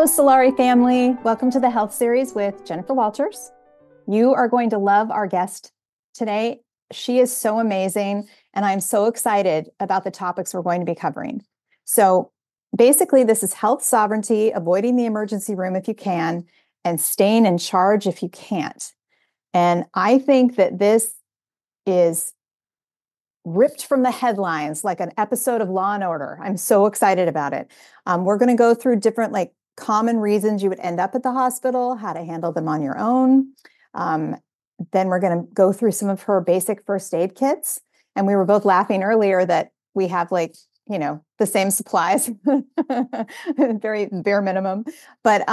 Hello, Solari family. Welcome to the Health Series with Jennifer Walters. You are going to love our guest today. She is so amazing, and I'm so excited about the topics we're going to be covering. So basically, this is health sovereignty, avoiding the emergency room if you can, and staying in charge if you can't. And I think that this is ripped from the headlines like an episode of Law and Order. I'm so excited about it. We're going to go through different common reasons you would end up at the hospital, how to handle them on your own. Then we're going to go through some of her basic first aid kits. And we were both laughing earlier that we have the same supplies, very bare minimum. But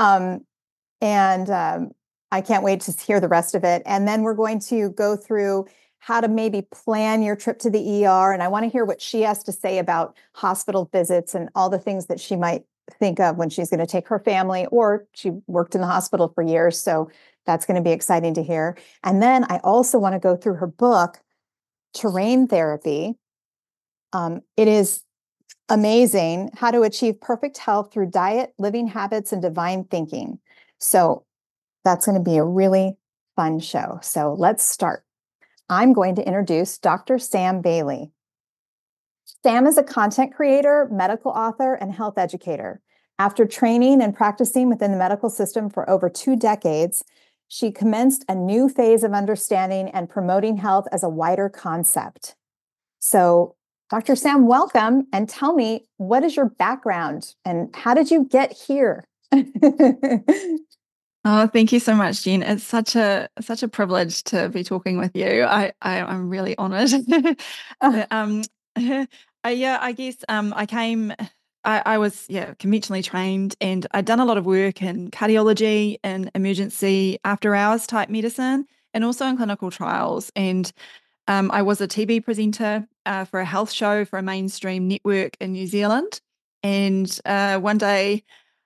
I can't wait to hear the rest of it. And then we're going to go through how to maybe plan your trip to the ER. And I want to hear what she has to say about hospital visits and all the things that she might think of when she's going to take her family, or she worked in the hospital for years. So that's going to be exciting to hear. And then I also want to go through her book, Terrain Therapy. It is amazing how to achieve perfect health through diet, living habits, and divine thinking. So that's going to be a really fun show. So let's start. I'm going to introduce Dr. Sam Bailey. Sam is a content creator, medical author, and health educator. After training and practicing within the medical system for over 2 decades, she commenced a new phase of understanding and promoting health as a wider concept. So, Dr. Sam, welcome, and tell me, what is your background and how did you get here? Oh, thank you so much, Jen. It's such a privilege to be talking with you. I'm really honored. I guess I was conventionally trained, and I'd done a lot of work in cardiology and emergency after hours type medicine, and also in clinical trials. And I was a TV presenter for a health show for a mainstream network in New Zealand. And one day,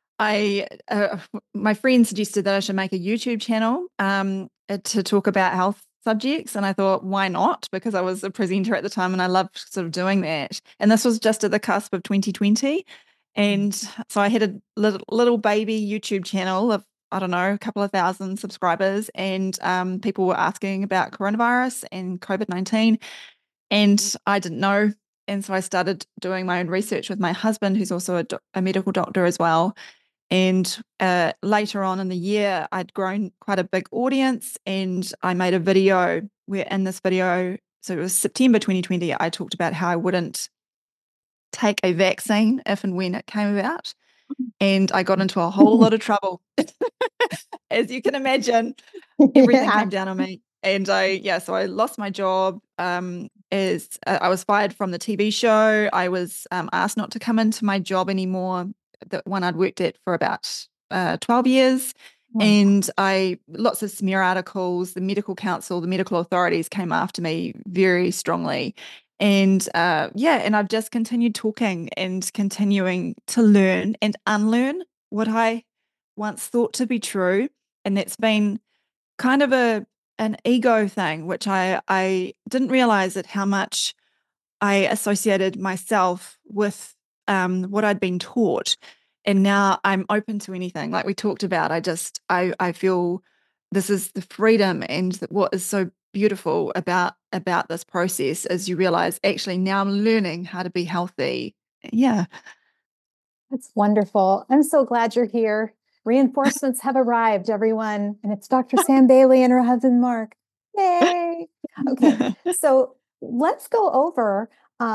my friend suggested that I should make a YouTube channel to talk about health subjects, and I thought, why not? Because I was a presenter at the time, and I loved sort of doing that. And this was just at the cusp of 2020, and so I had a little baby YouTube channel of, I don't know, a couple of thousand subscribers, and people were asking about coronavirus and COVID-19, and I didn't know. And so I started doing my own research with my husband, who's also a medical doctor as well. And later on in the year, I'd grown quite a big audience, and I made a video where in this video, so it was September 2020, I talked about how I wouldn't take a vaccine if and when it came about. And I got into a whole lot of trouble. As you can imagine, everything came down on me. And so I lost my job. As I was fired from the TV show. I was asked not to come into my job anymore, the one I'd worked at for about 12 years. And lots of smear articles, the medical council, the medical authorities came after me very strongly. And and I've just continued talking and continuing to learn and unlearn what I once thought to be true. And that's been kind of an ego thing, which I didn't realize at how much I associated myself with what I'd been taught. And now I'm open to anything. Like we talked about, I feel this is the freedom, and what is so beautiful about this process is you realize actually now I'm learning how to be healthy. Yeah. That's wonderful. I'm so glad you're here. Reinforcements have arrived, everyone. And it's Dr. Sam Bailey and her husband, Mark. Yay. Okay. So let's go over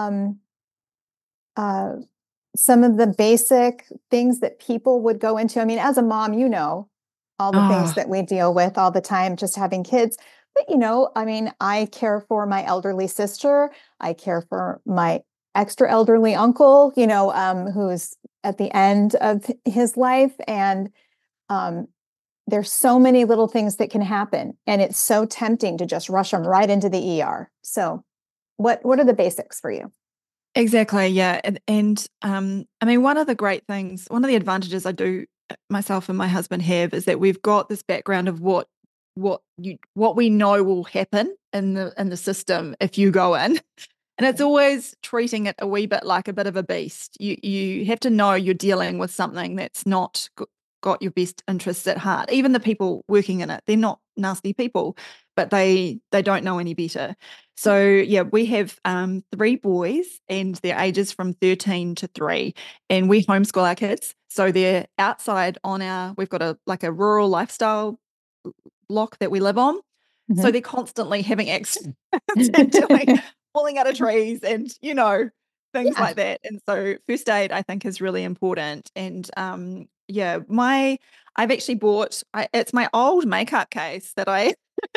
some of the basic things that people would go into. I mean, as a mom, all the things that we deal with all the time, just having kids. But, I mean, I care for my elderly sister. I care for my extra elderly uncle, who's at the end of his life. And there's so many little things that can happen. And it's so tempting to just rush them right into the ER. So what are the basics for you? Exactly, yeah. And I mean, one of the advantages I do myself and my husband have is that we've got this background of what we know will happen in the system if you go in. And it's always treating it a wee bit like a bit of a beast. You have to know you're dealing with something that's not got your best interests at heart. Even the people working in it, they're not nasty people, but they don't know any better. So yeah, we have 3 boys, and their ages from 13 to 3, and we homeschool our kids. So they're outside we've got a rural lifestyle block that we live on. So they're constantly having accidents and falling out of trees and, things like that. And so first aid, I think, is really important. And I've actually bought, it's my old makeup case that I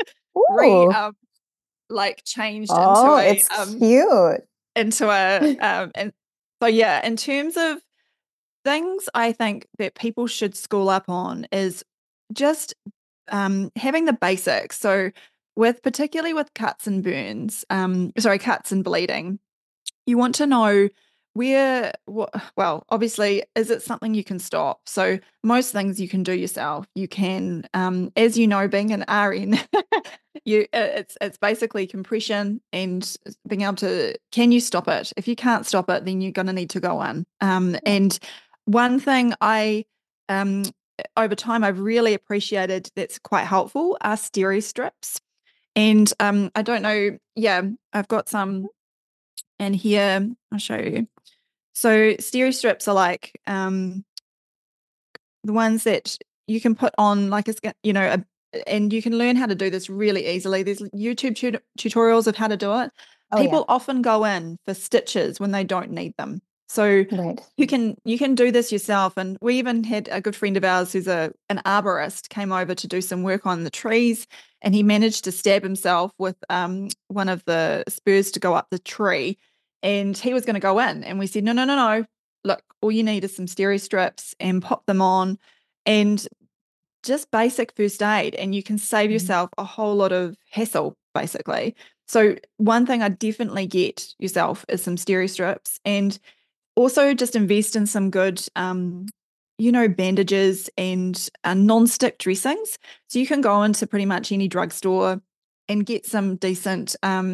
changed it's cute. and so yeah, in terms of things I think that people should school up on is just having the basics. So particularly with cuts and burns, cuts and bleeding, you want to know obviously, is it something you can stop? So most things you can do yourself. You can, as you know, being an RN, it's basically compression and being able to, can you stop it? If you can't stop it, then you're going to need to go on. And one thing over time I've really appreciated that's quite helpful are Steri-Strips. And I don't know, I've got some in here. I'll show you. So Steri-Strips are like the ones that you can put on like and you can learn how to do this really easily. There's YouTube tutorials of how to do it. People often go in for stitches when they don't need them. So you can do this yourself. And we even had a good friend of ours who's an arborist came over to do some work on the trees, and he managed to stab himself with one of the spurs to go up the tree. And he was going to go in, and we said, no. Look, all you need is some Steri-Strips and pop them on, and just basic first aid, and you can save yourself a whole lot of hassle, basically. So one thing I definitely get yourself is some Steri-Strips, and also just invest in some good, bandages and non-stick dressings. So you can go into pretty much any drugstore and get some decent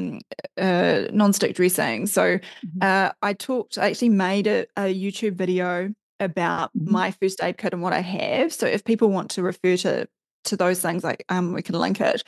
non-stick dressing. So I actually made a YouTube video about my first aid kit and what I have. So if people want to refer to those things, we can link it.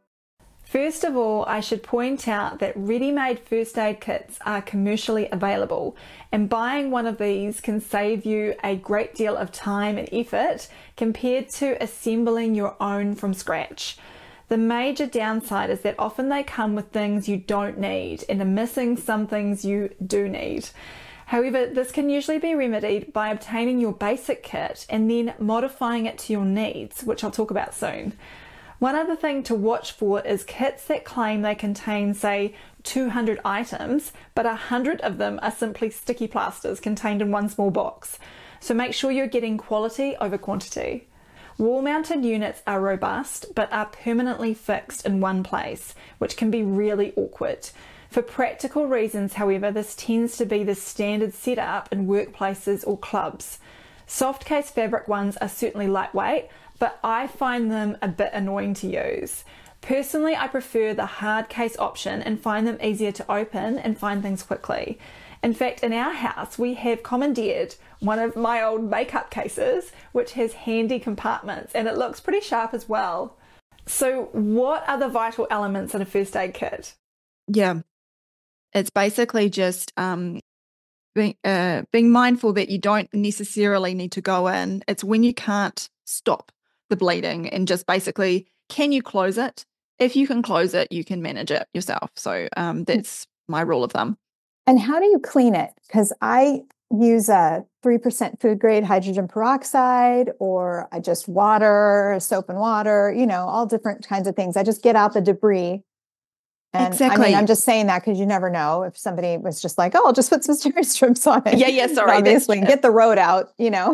First of all, I should point out that ready-made first aid kits are commercially available, and buying one of these can save you a great deal of time and effort compared to assembling your own from scratch. The major downside is that often they come with things you don't need and are missing some things you do need. However, this can usually be remedied by obtaining your basic kit and then modifying it to your needs, which I'll talk about soon. One other thing to watch for is kits that claim they contain, say, 200 items, but 100 of them are simply sticky plasters contained in one small box. So make sure you're getting quality over quantity. Wall-mounted units are robust, but are permanently fixed in one place, which can be really awkward. For practical reasons, however, this tends to be the standard setup in workplaces or clubs. Soft case fabric ones are certainly lightweight, but I find them a bit annoying to use. Personally, I prefer the hard case option and find them easier to open and find things quickly. In fact, in our house, we have commandeered one of my old makeup cases, which has handy compartments, and it looks pretty sharp as well. So what are the vital elements in a first aid kit? Yeah, it's basically just being mindful that you don't necessarily need to go in. It's when you can't stop the bleeding, and just basically, can you close it? If you can close it, you can manage it yourself. So that's my rule of thumb. And how do you clean it? Because I use a 3% food grade hydrogen peroxide, or I just soap and water, all different kinds of things. I just get out the debris. And exactly. I mean, I'm just saying that because you never know if somebody was just like, oh, I'll just put some Steri-Strips on it. Yeah, sorry. Obviously, get the road out,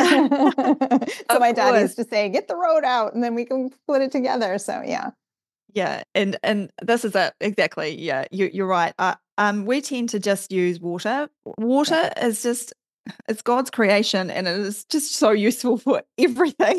So my dad used to say, get the road out, and then we can put it together. So, yeah. Yeah, and this is it. Exactly. Yeah, you're right. We tend to just use water. Water is just, it's God's creation, and it is just so useful for everything.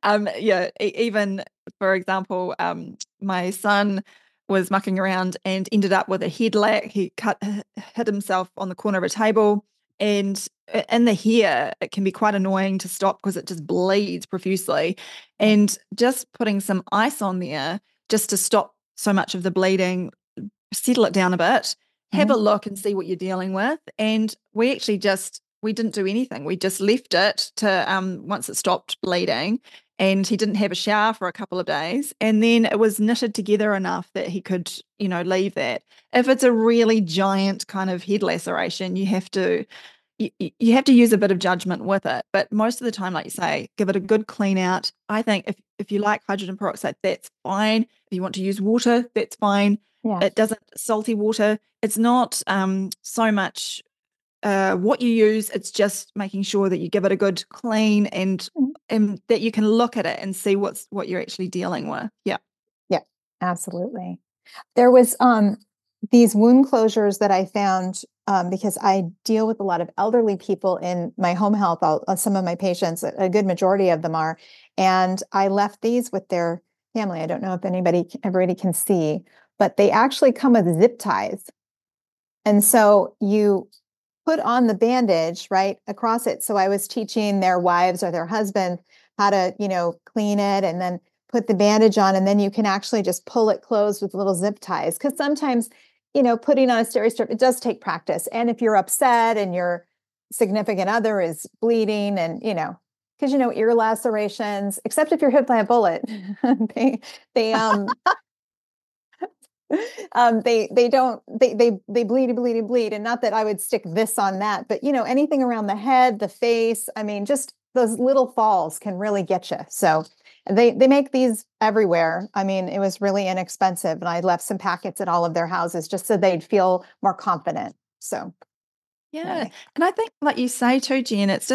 Even, for example, my son was mucking around and ended up with a head lack. He hit himself on the corner of a table, And in the hair, it can be quite annoying to stop because it just bleeds profusely. And just putting some ice on there just to stop so much of the bleeding, settle it down a bit, have a look and see what you're dealing with. And we actually we didn't do anything. We just left it to once it stopped bleeding, and he didn't have a shower for a couple of days. And then it was knitted together enough that he could, leave that. If it's a really giant kind of head laceration, you have to use a bit of judgment with it. But most of the time, like you say, give it a good clean out. I think if you like hydrogen peroxide, that's fine. If you want to use water, that's fine. Yeah. It doesn't, salty water, it's not so much what you use, it's just making sure that you give it a good clean and that you can look at it and see what you're actually dealing with. Yeah. Yeah, absolutely. There was these wound closures that I found because I deal with a lot of elderly people in my home health. Some of my patients, a good majority of them are, and I left these with their family. I don't know if everybody can see, but they actually come with zip ties. And so you put on the bandage right across it. So I was teaching their wives or their husbands how to, clean it and then put the bandage on. And then you can actually just pull it closed with little zip ties. Because sometimes, putting on a Steri-Strip, it does take practice. And if you're upset and your significant other is bleeding and, because, ear lacerations, except if you're hit by a bullet, they bleed. And not that I would stick this on that, but anything around the head, the face, I mean, just those little falls can really get you. So they make these everywhere. I mean, it was really inexpensive, and I left some packets at all of their houses just so they'd feel more confident. So yeah. And I think, like you say too, Jen, it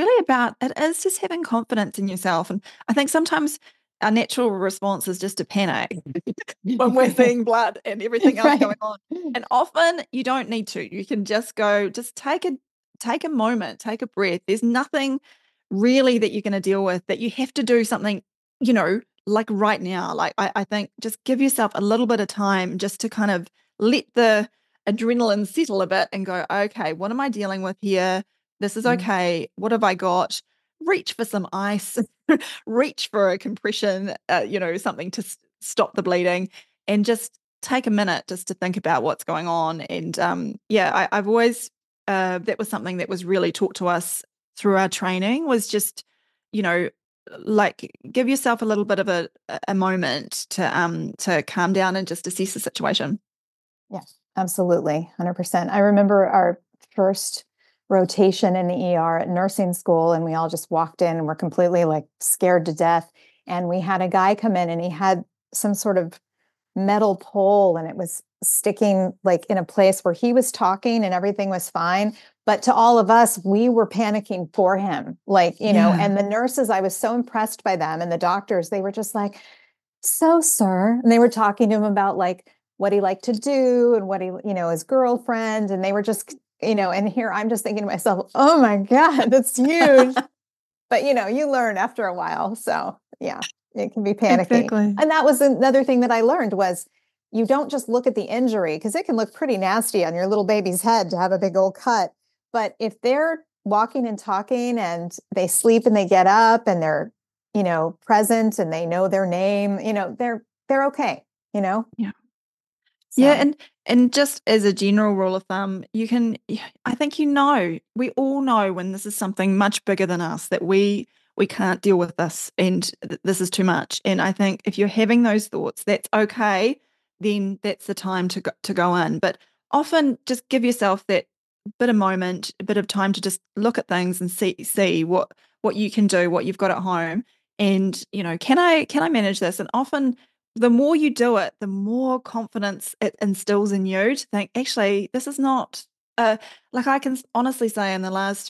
is just having confidence in yourself. And I think sometimes our natural response is just to panic when we're seeing blood and everything else going on. And often you don't need to. You can just take a moment, take a breath. There's nothing really that you're going to deal with that you have to do something, like right now. Like I think just give yourself a little bit of time just to kind of let the adrenaline settle a bit and go, okay, what am I dealing with here? This is okay. What have I got? Reach for some ice, reach for a compression, something to stop the bleeding, and just take a minute just to think about what's going on. And I've always, that was something that was really taught to us through our training, was just, like give yourself a little bit of a moment to calm down and just assess the situation. Yeah, absolutely. 100%. I remember our first rotation in the ER at nursing school, and we all just walked in and were completely like scared to death. And we had a guy come in, and he had some sort of metal pole, and it was sticking like in a place where he was talking and everything was fine. But to all of us, we were panicking for him, and the nurses, I was so impressed by them, and the doctors, they were just like, so, sir. And they were talking to him about like what he liked to do and what he, his girlfriend. And they were just, and here I'm just thinking to myself, oh my God, that's huge. But, you learn after a while. So yeah, it can be panicky. Exactly. And that was another thing that I learned was you don't just look at the injury, because it can look pretty nasty on your little baby's head to have a big old cut. But if they're walking and talking and they sleep and they get up and they're, present and they know their name, they're okay, Yeah. So. Yeah. And just as a general rule of thumb, I think, we all know when this is something much bigger than us, that we can't deal with this and this is too much. And I think if you're having those thoughts, that's okay, then that's the time to go in. But often just give yourself that bit of moment, a bit of time to just look at things and see what you can do, what you've got at home. And, can I manage this? And often the more you do it, the more confidence it instills in you to think, actually, this is not, like I can honestly say in the last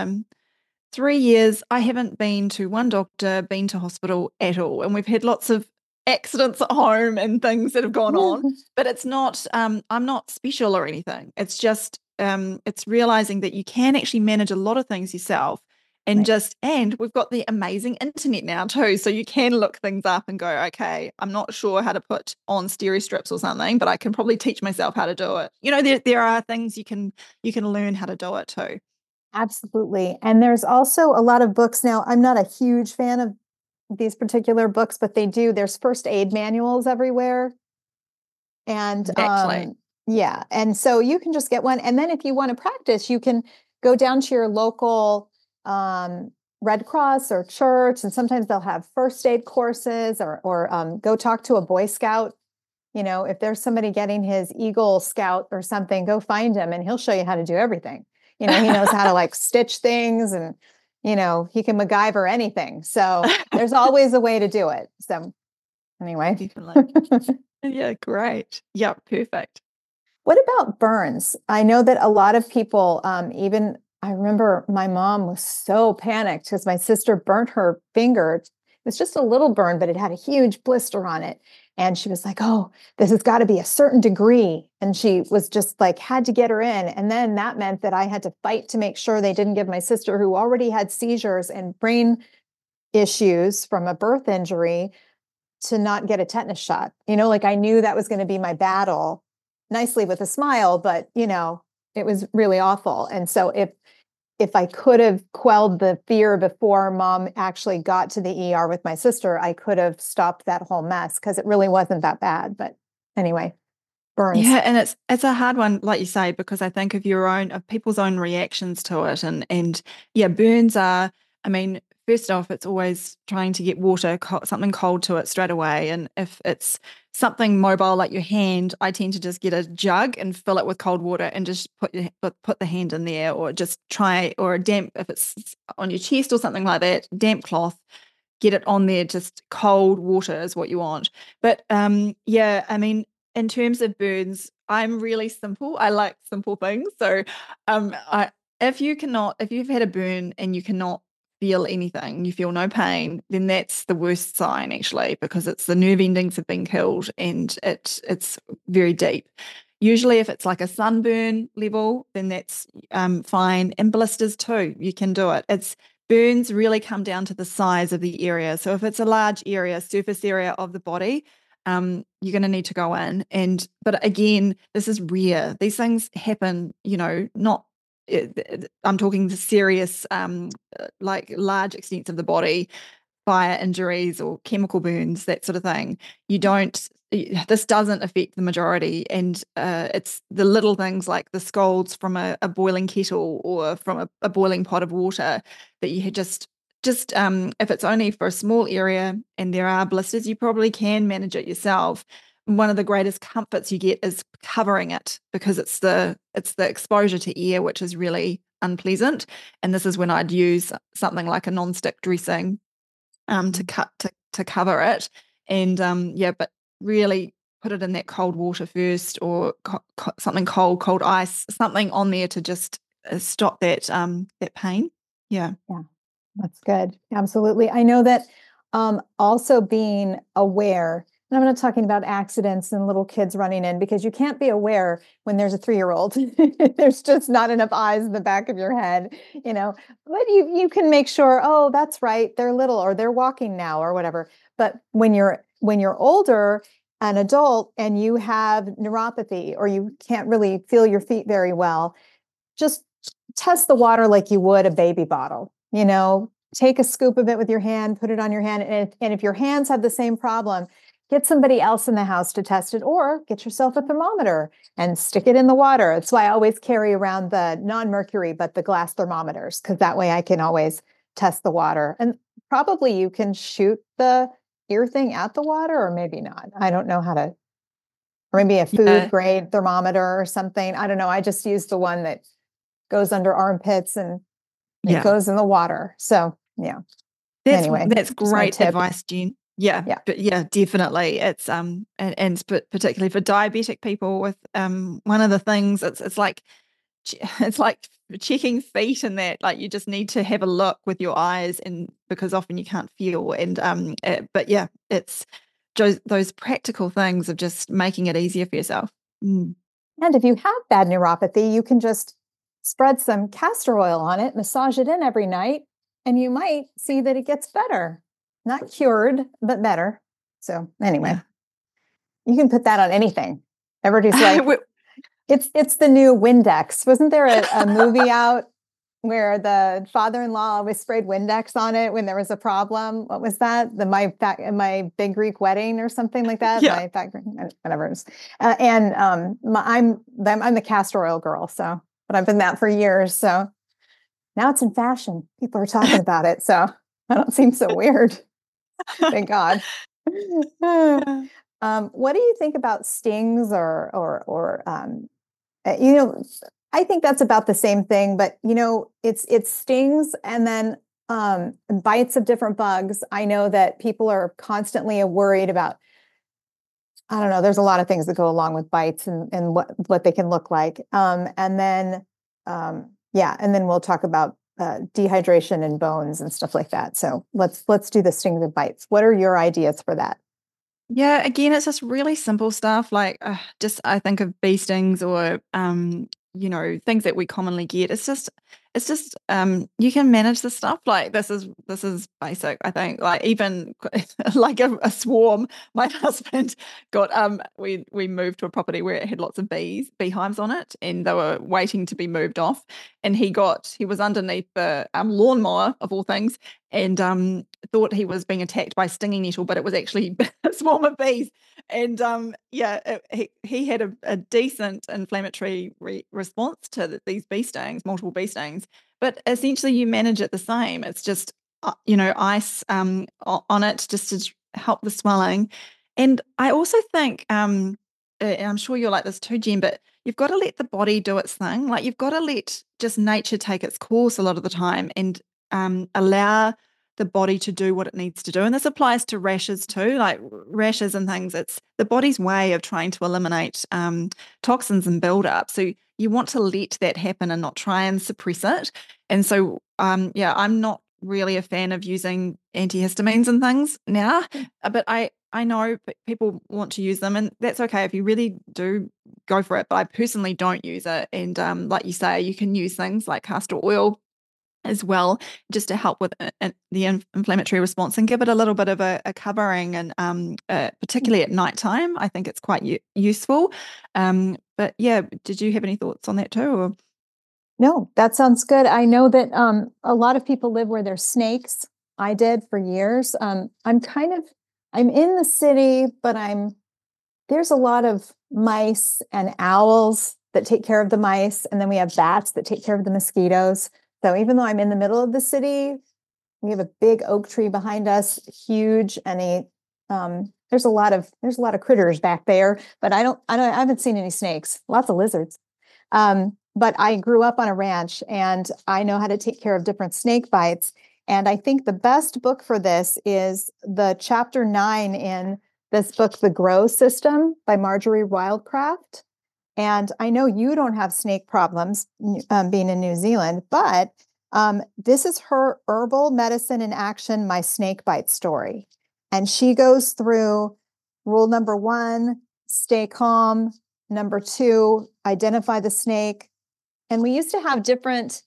3 years, I haven't been to one doctor, been to hospital at all. And we've had lots of accidents at home and things that have gone on, but it's not, I'm not special or anything. It's just, it's realizing that you can actually manage a lot of things yourself. And and we've got the amazing internet now too. So you can look things up and go, okay, I'm not sure how to put on Steri-Strips or something, but I can probably teach myself how to do it. There are things you can learn how to do it too. Absolutely. And there's also a lot of books now. I'm not a huge fan of these particular books, but there's first aid manuals everywhere. And Exactly. yeah, and so you can just get one. And then if you want to practice, you can go down to your local Red Cross or church, and sometimes they'll have first aid courses, or go talk to a Boy Scout. You know, if there's somebody getting his Eagle Scout or something, go find him and he'll show you how to do everything. You know, he knows how to like stitch things, and, you know, he can MacGyver anything. So there's always a way to do it. So anyway. Definitely. Yeah, great. Yeah, perfect. What about burns? I know that a lot of people, even I remember my mom was so panicked because my sister burnt her finger. It was just a little burn, but it had a huge blister on it. And she was like, oh, this has got to be a certain degree. And she was just like, had to get her in. And then that meant that I had to fight to make sure they didn't give my sister, who already had seizures and brain issues from a birth injury, to not get a tetanus shot. You know, like I knew that was going to be my battle, nicely with a smile, but you know, it was really awful. And so if I could have quelled the fear before mom actually got to the ER with my sister, I could have stopped that whole mess, because it really wasn't that bad. But anyway, burns. Yeah, and it's a hard one, like you say, because I think of people's own reactions to it, and yeah, burns are. I mean, first off, it's always trying to get water, something cold to it straight away, and if it's something mobile like your hand, I tend to just get a jug and fill it with cold water and just put the hand in there, or just try, or a damp, if it's on your chest or something like that, damp cloth. Get it on there, just cold water is what you want. But yeah, I mean, in terms of burns, I'm really simple. I like simple things. So I if you've had a burn and you cannot feel anything, you feel no pain, then that's the worst sign actually, because it's the nerve endings have been killed and it's very deep. Usually if it's like a sunburn level, then that's fine. And blisters too, you can do it. Burns really come down to the size of the area. So if it's a large area, surface area of the body, you're going to need to go in. But again, this is rare. These things happen, you know, not. I'm talking the serious, like large extents of the body, fire injuries or chemical burns, that sort of thing. This doesn't affect the majority, and it's the little things like the scalds from a boiling kettle or from a boiling pot of water that you just if it's only for a small area and there are blisters, you probably can manage it yourself. One of the greatest comforts you get is covering it, because it's the exposure to air which is really unpleasant. And this is when I'd use something like a non-stick dressing to cover it. And yeah, but really put it in that cold water first, or something cold ice, something on there to just stop that pain. Yeah. That's good. Absolutely. I know that also being aware, and I'm not talking about accidents and little kids running in, because you can't be aware when there's a 3-year-old. There's just not enough eyes in the back of your head, you know, but you can make sure, oh, that's right, they're little, or they're walking now, or whatever. But when you're older, an adult, and you have neuropathy, or you can't really feel your feet very well, just test the water like you would a baby bottle. You know, take a scoop of it with your hand, put it on your hand. And if your hands have the same problem, get somebody else in the house to test it, or get yourself a thermometer and stick it in the water. That's why I always carry around the non-mercury, but the glass thermometers, because that way I can always test the water. And probably you can shoot the ear thing at the water, or maybe not. I don't know how to, or maybe a food grade thermometer or something. I don't know. I just use the one that goes under armpits and it goes in the water. So yeah. That's great advice, Jen. Yeah. But yeah, definitely. It's and particularly for diabetic people with one of the things, it's like checking feet, and that, like, you just need to have a look with your eyes, and because often you can't feel, and but yeah, it's those practical things of just making it easier for yourself. And if you have bad neuropathy, you can just spread some castor oil on it, massage it in every night, and you might see that it gets better. Not cured, but better. So anyway, you can put that on anything. Everybody's like, it's the new Windex. Wasn't there a movie out where the father-in-law always sprayed Windex on it when there was a problem. What was that? My big Greek wedding or something like that. Yeah. My fat Greek, whatever it was. I'm the castor oil girl. So, but I've been that for years. So now it's in fashion. People are talking about it. So I don't seem so weird. Thank God. What do you think about stings or I think that's about the same thing, but it's stings and then bites of different bugs. I know that people are constantly worried about, I don't know, there's a lot of things that go along with bites and what they can look like. And then we'll talk about dehydration and bones and stuff like that. So let's do the stings and bites. What are your ideas for that? Yeah, again, it's just really simple stuff like just I think of bee stings or things that we commonly get. It's just you can manage the stuff. Like this is basic, I think. Like even like a swarm. My husband got we moved to a property where it had lots of beehives on it, and they were waiting to be moved off. And he was underneath the lawnmower of all things, and thought he was being attacked by stinging nettle, but it was actually a swarm of bees. And he had a decent inflammatory response to these bee stings, multiple bee stings. But essentially, you manage it the same. It's just ice on it just to help the swelling. And I also think, and I'm sure you're like this too, Jen, but you've got to let the body do its thing. Like you've got to let just nature take its course a lot of the time and allow the body to do what it needs to do. And this applies to rashes too, like rashes and things. It's the body's way of trying to eliminate toxins and buildup. So you want to let that happen and not try and suppress it. And so, I'm not really a fan of using antihistamines and things now, but I know people want to use them, and that's okay if you really do go for it. But I personally don't use it. And like you say, you can use things like castor oil as well, just to help with the inflammatory response and give it a little bit of a covering, and particularly at nighttime, I think it's quite useful. But yeah, did you have any thoughts on that too? Or? No, that sounds good. I know that a lot of people live where there's snakes. I did for years. I'm in the city, but there's a lot of mice and owls that take care of the mice, and then we have bats that take care of the mosquitoes. So even though I'm in the middle of the city, we have a big oak tree behind us, huge, and there's a lot of critters back there. But I haven't seen any snakes. Lots of lizards. But I grew up on a ranch, and I know how to take care of different snake bites. And I think the best book for this is the chapter 9 in this book, The Grow System by Marjorie Wildcraft. And I know you don't have snake problems being in New Zealand, but this is her herbal medicine in action, my snake bite story. And she goes through rule number 1, stay calm. Number 2, identify the snake. And we used to have different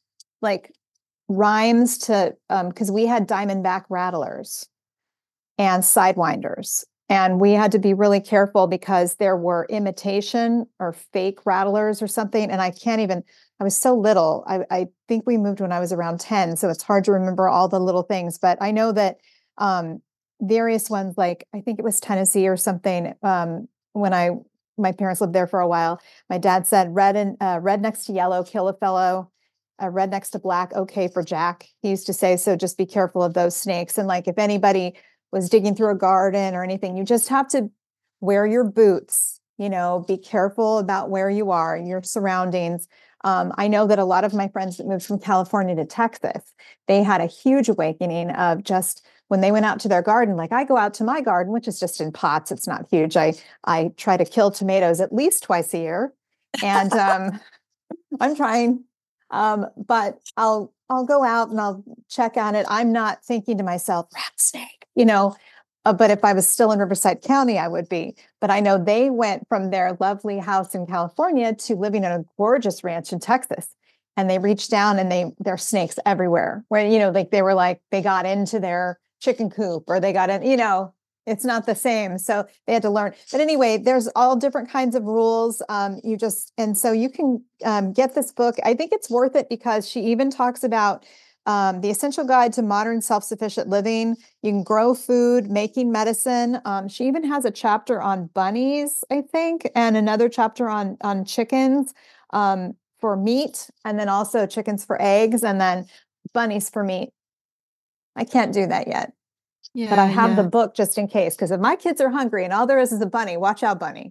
rhymes to, because we had diamondback rattlers and sidewinders. And we had to be really careful because there were imitation or fake rattlers or something. And I was so little. I think we moved when I was around 10. So it's hard to remember all the little things. But I know that various ones, like I think it was Tennessee or something, when my parents lived there for a while, my dad said red next to yellow, kill a fellow. Red next to black, okay for Jack. He used to say, so just be careful of those snakes. And if anybody was digging through a garden or anything, you just have to wear your boots, be careful about where you are and your surroundings. I know that a lot of my friends that moved from California to Texas, they had a huge awakening of just when they went out to their garden. Like I go out to my garden, which is just in pots. It's not huge. I try to kill tomatoes at least twice a year. And I'm trying. But I'll go out and I'll check on it. I'm not thinking to myself, rat snake, but if I was still in Riverside County, I would be. But I know they went from their lovely house in California to living on a gorgeous ranch in Texas. And they reached down and there are snakes everywhere where, they got into their chicken coop or they got in, It's not the same. So they had to learn. But anyway, there's all different kinds of rules. And so you can get this book. I think it's worth it because she even talks about the Essential Guide to Modern Self-Sufficient Living. You can grow food, making medicine. She even has a chapter on bunnies, I think, and another chapter on chickens for meat, and then also chickens for eggs, and then bunnies for meat. I can't do that yet. Yeah, but I have the book just in case, because if my kids are hungry and all there is a bunny, watch out, bunny.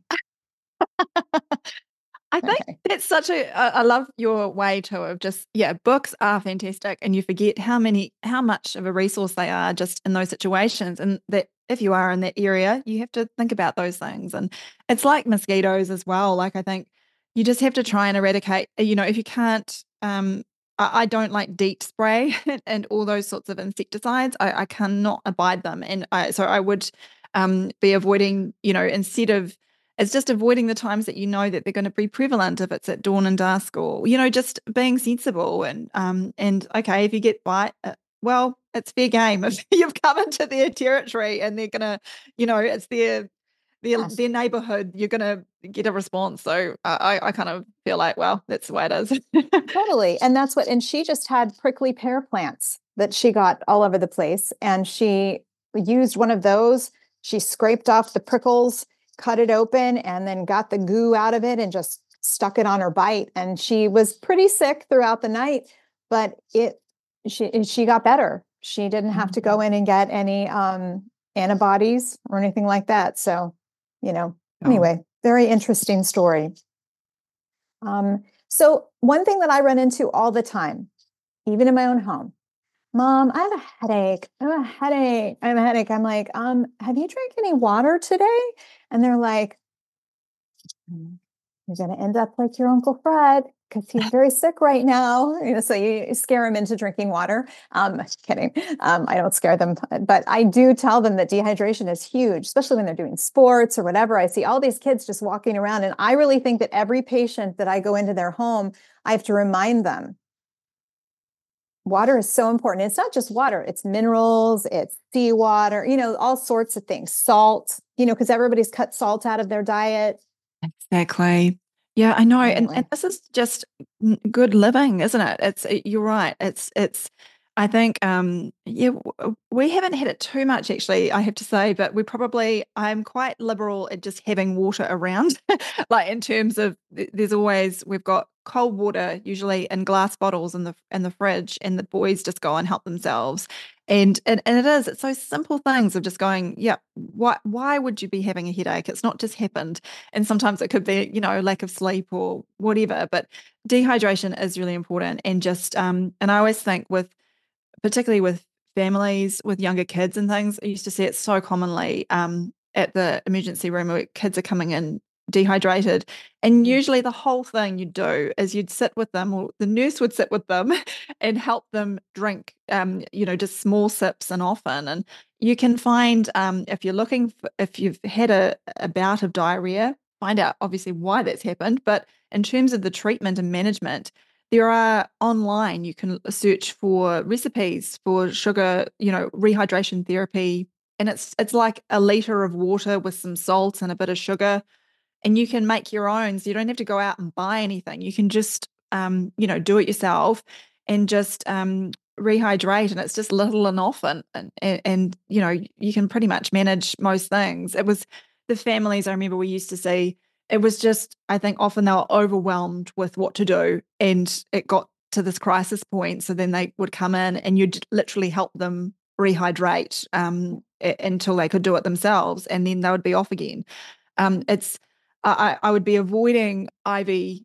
I think that's such I love your way too of just, books are fantastic and you forget how much of a resource they are just in those situations. And that if you are in that area, you have to think about those things. And it's like mosquitoes as well. Like I think you just have to try and eradicate, if you can't, I don't like DEET spray and all those sorts of insecticides. I cannot abide them. And so I would be avoiding, instead of, it's just avoiding the times that that they're going to be prevalent if it's at dawn and dusk, or, just being sensible and okay, if you get bite, well, it's fair game. If you've come into their territory and they're going to, it's their neighborhood, you're going to get a response. So I kind of feel like, well, that's the way it is. Totally. And and she just had prickly pear plants that she got all over the place. And she used one of those. She scraped off the prickles, cut it open, and then got the goo out of it and just stuck it on her bite. And she was pretty sick throughout the night, but she got better. She didn't have to go in and get any antibodies or anything like that. So, anyway, very interesting story. So one thing that I run into all the time, even in my own home, Mom, I have a headache. I have a headache. I'm like, have you drank any water today? And they're like, you're going to end up like your Uncle Fred because he's very sick right now. So you scare him into drinking water. Kidding. I don't scare them, but I do tell them that dehydration is huge, especially when they're doing sports or whatever. I see all these kids just walking around, and I really think that every patient that I go into their home, I have to remind them water is so important. It's not just water, it's minerals, it's seawater, all sorts of things, salt, because everybody's cut salt out of their diet. Exactly. Yeah, I know. Anyway. And this is just good living, isn't it? You're right. It's, I think, we haven't had it too much actually, I have to say, but I'm quite liberal at just having water around, like in terms of we've got cold water usually in glass bottles in the fridge, and the boys just go and help themselves. And it's those simple things of just going, why would you be having a headache? It's not just happened. And sometimes it could be, lack of sleep or whatever, but dehydration is really important. And just, and I always think particularly with families with younger kids and things, I used to see it so commonly at the emergency room where kids are coming in dehydrated, and usually the whole thing you'd do is you'd sit with them, or the nurse would sit with them and help them drink just small sips and often. And you can find if you've had a bout of diarrhea, find out obviously why that's happened. But in terms of the treatment and management, there are online, you can search for recipes for sugar, rehydration therapy, and it's like a liter of water with some salt and a bit of sugar, and you can make your own. So you don't have to go out and buy anything. You can just, do it yourself and just rehydrate, and it's just little and often, and you can pretty much manage most things. It was the families I remember we used to see. It was just, I think often they were overwhelmed with what to do, and it got to this crisis point. So then they would come in and you'd literally help them rehydrate until they could do it themselves, and then they would be off again. I would be avoiding IV,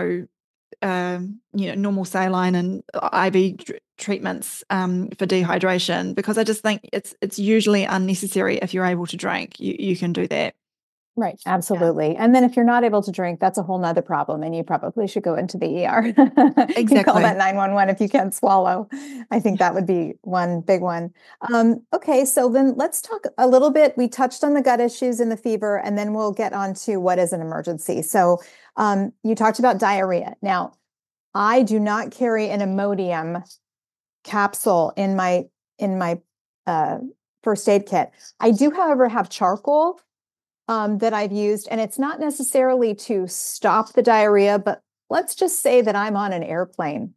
normal saline and IV treatments for dehydration, because I just think it's usually unnecessary. If you're able to drink, you can do that. Right. Absolutely. And then if you're not able to drink, that's a whole nother problem, and you probably should go into the ER. Exactly. You call that 911 if you can't swallow. I think that would be one big one. Okay. So then let's talk a little bit. We touched on the gut issues and the fever, and then we'll get on to what is an emergency. So you talked about diarrhea. Now, I do not carry an Imodium capsule in my first aid kit. I do, however, have charcoal that I've used, and it's not necessarily to stop the diarrhea, but let's just say that I'm on an airplane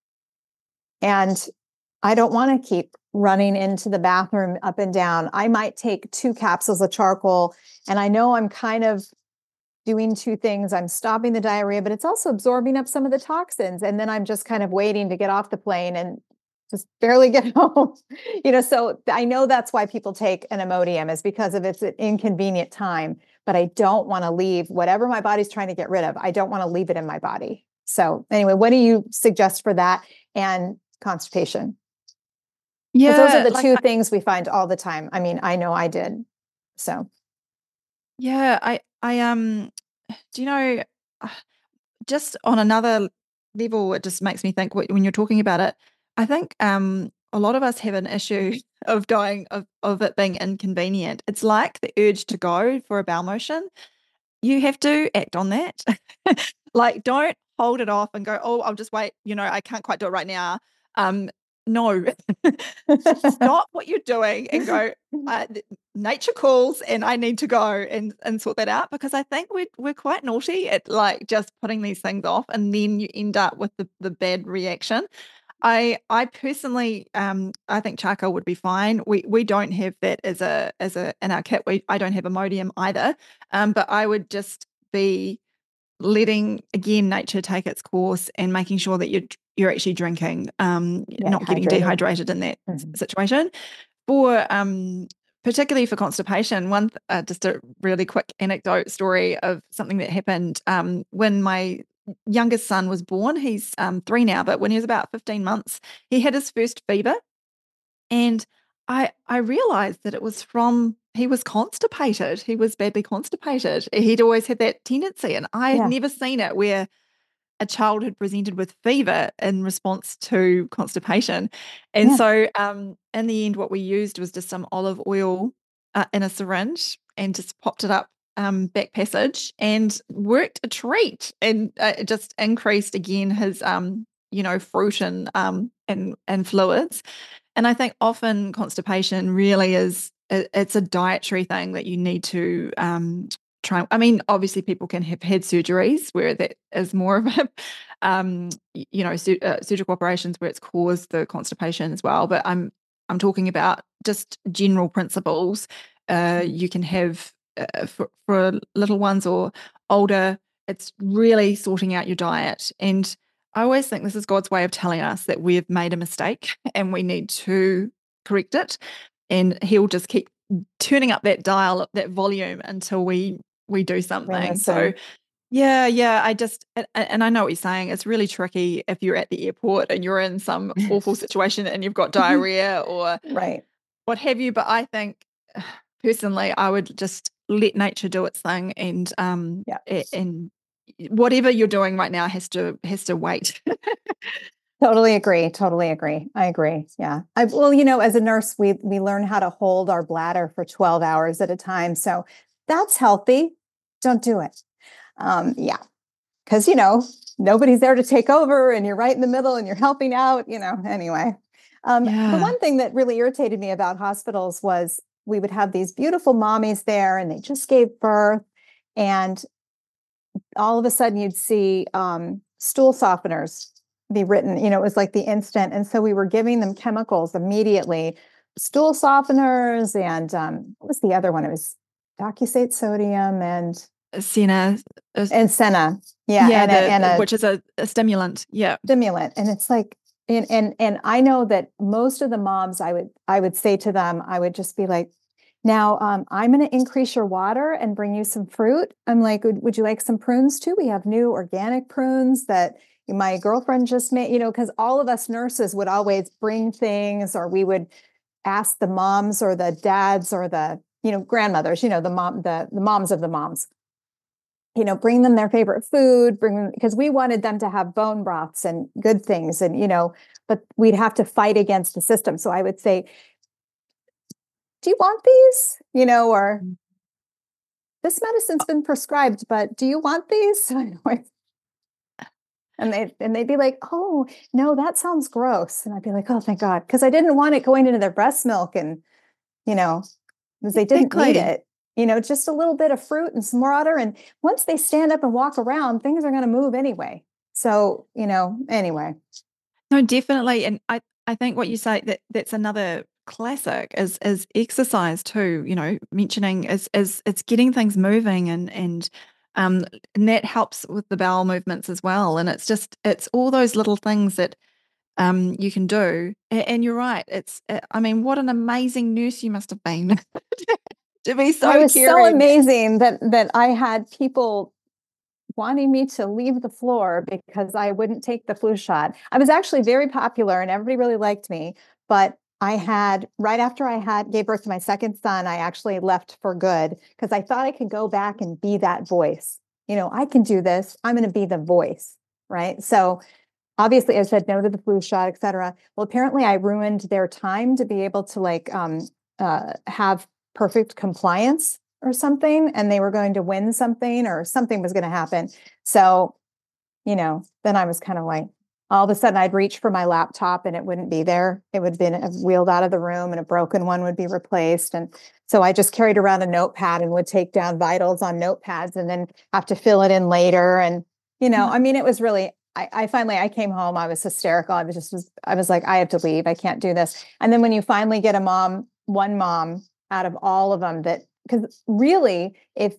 and I don't want to keep running into the bathroom up and down. I might take 2 capsules of charcoal, and I know I'm kind of doing 2 things. I'm stopping the diarrhea, but it's also absorbing up some of the toxins. And then I'm just kind of waiting to get off the plane and just barely get home. So I know that's why people take an Imodium, is because of it's an inconvenient time, but I don't want to leave whatever my body's trying to get rid of. I don't want to leave it in my body. So anyway, what do you suggest for that and constipation? Yeah, those are the 2 things we find all the time. I mean, I know I did. So yeah, I do you know, just on another level, it just makes me think when you're talking about it, I think a lot of us have an issue of dying of it being inconvenient. It's like the urge to go for a bowel motion. You have to act on that. Like, don't hold it off and go, oh, I'll just wait. I can't quite do it right now. No, stop what you're doing and go, nature calls and I need to go and sort that out, because I think we're quite naughty at like just putting these things off, and then you end up with the bad reaction. I personally I think charcoal would be fine. We don't have that as a in our kit. I don't have Imodium either. But I would just be letting, again, nature take its course and making sure that you're actually drinking, not getting dehydrated in that situation. For particularly for constipation, just a really quick anecdote story of something that happened when my youngest son was born. He's 3 now, but when he was about 15 months, he had his first fever, and I realized that it was from he was constipated. He was badly constipated. He'd always had that tendency, and I had never seen it where a child had presented with fever in response to constipation. And so in the end, what we used was just some olive oil in a syringe and just popped it up back passage, and worked a treat, and it just increased again his fruit and fluids. And I think often constipation really it's a dietary thing that you need to try. I mean, obviously people can have had surgeries where that is more of a, surgical operations where it's caused the constipation as well. But I'm talking about just general principles. You can have for little ones or older, it's really sorting out your diet. And I always think this is God's way of telling us that we've made a mistake and we need to correct it. And He'll just keep turning up that dial, that volume, until we do something. So yeah, and I know what you're saying. It's really tricky if you're at the airport and you're in some awful situation and you've got diarrhea or what have you. But I think personally, I would just let nature do its thing, and and whatever you're doing right now has to wait. Totally agree. I agree. Yeah. As a nurse, we learn how to hold our bladder for 12 hours at a time. So that's healthy. Don't do it. Because, nobody's there to take over, and you're right in the middle and you're helping out, anyway. The one thing that really irritated me about hospitals was we would have these beautiful mommies there, and they just gave birth, and all of a sudden you'd see stool softeners be written, it was like the instant. And so we were giving them chemicals immediately, stool softeners, and what was the other one? It was docusate sodium and Senna. Senna. Which is a stimulant. Yeah. Stimulant. And it's like, and I know that most of the moms, I would say to them, I would just be like, now, I'm going to increase your water and bring you some fruit. I'm like, would you like some prunes too? We have new organic prunes that my girlfriend just made, because all of us nurses would always bring things, or we would ask the moms or the dads or the, grandmothers, the moms of the moms, bring them their favorite food, because we wanted them to have bone broths and good things. And, but we'd have to fight against the system. So I would say, do you want these? Or this medicine's been prescribed, but do you want these? And they'd be like, oh, no, that sounds gross. And I'd be like, oh, thank God. Because I didn't want it going into their breast milk and, because they didn't need Exactly. it. Just a little bit of fruit and some water. And once they stand up and walk around, things are going to move anyway. So, anyway. No, definitely. And I think what you say that's another classic is exercise too, mentioning is it's getting things moving and that helps with the bowel movements as well. And it's all those little things that you can do. And you're right. I mean, what an amazing nurse you must have been to be I so was so caring. amazing that I had people wanting me to leave the floor because I wouldn't take the flu shot. I was actually very popular and everybody really liked me, but right after I gave birth to my second son, I actually left for good because I thought I could go back and be that voice. I can do this. I'm going to be the voice, right? So obviously I said no to the flu shot, et cetera. Well, apparently I ruined their time to be able to have perfect compliance or something, and they were going to win something or something was going to happen. So, then I was kind of like, all of a sudden I'd reach for my laptop and it wouldn't be there. It would have been wheeled out of the room and a broken one would be replaced. And so I just carried around a notepad and would take down vitals on notepads and then have to fill it in later. And, I mean, it was really, I finally came home. I was hysterical. I was like, I have to leave. I can't do this. And then when you finally get one mom out of all of them because really, if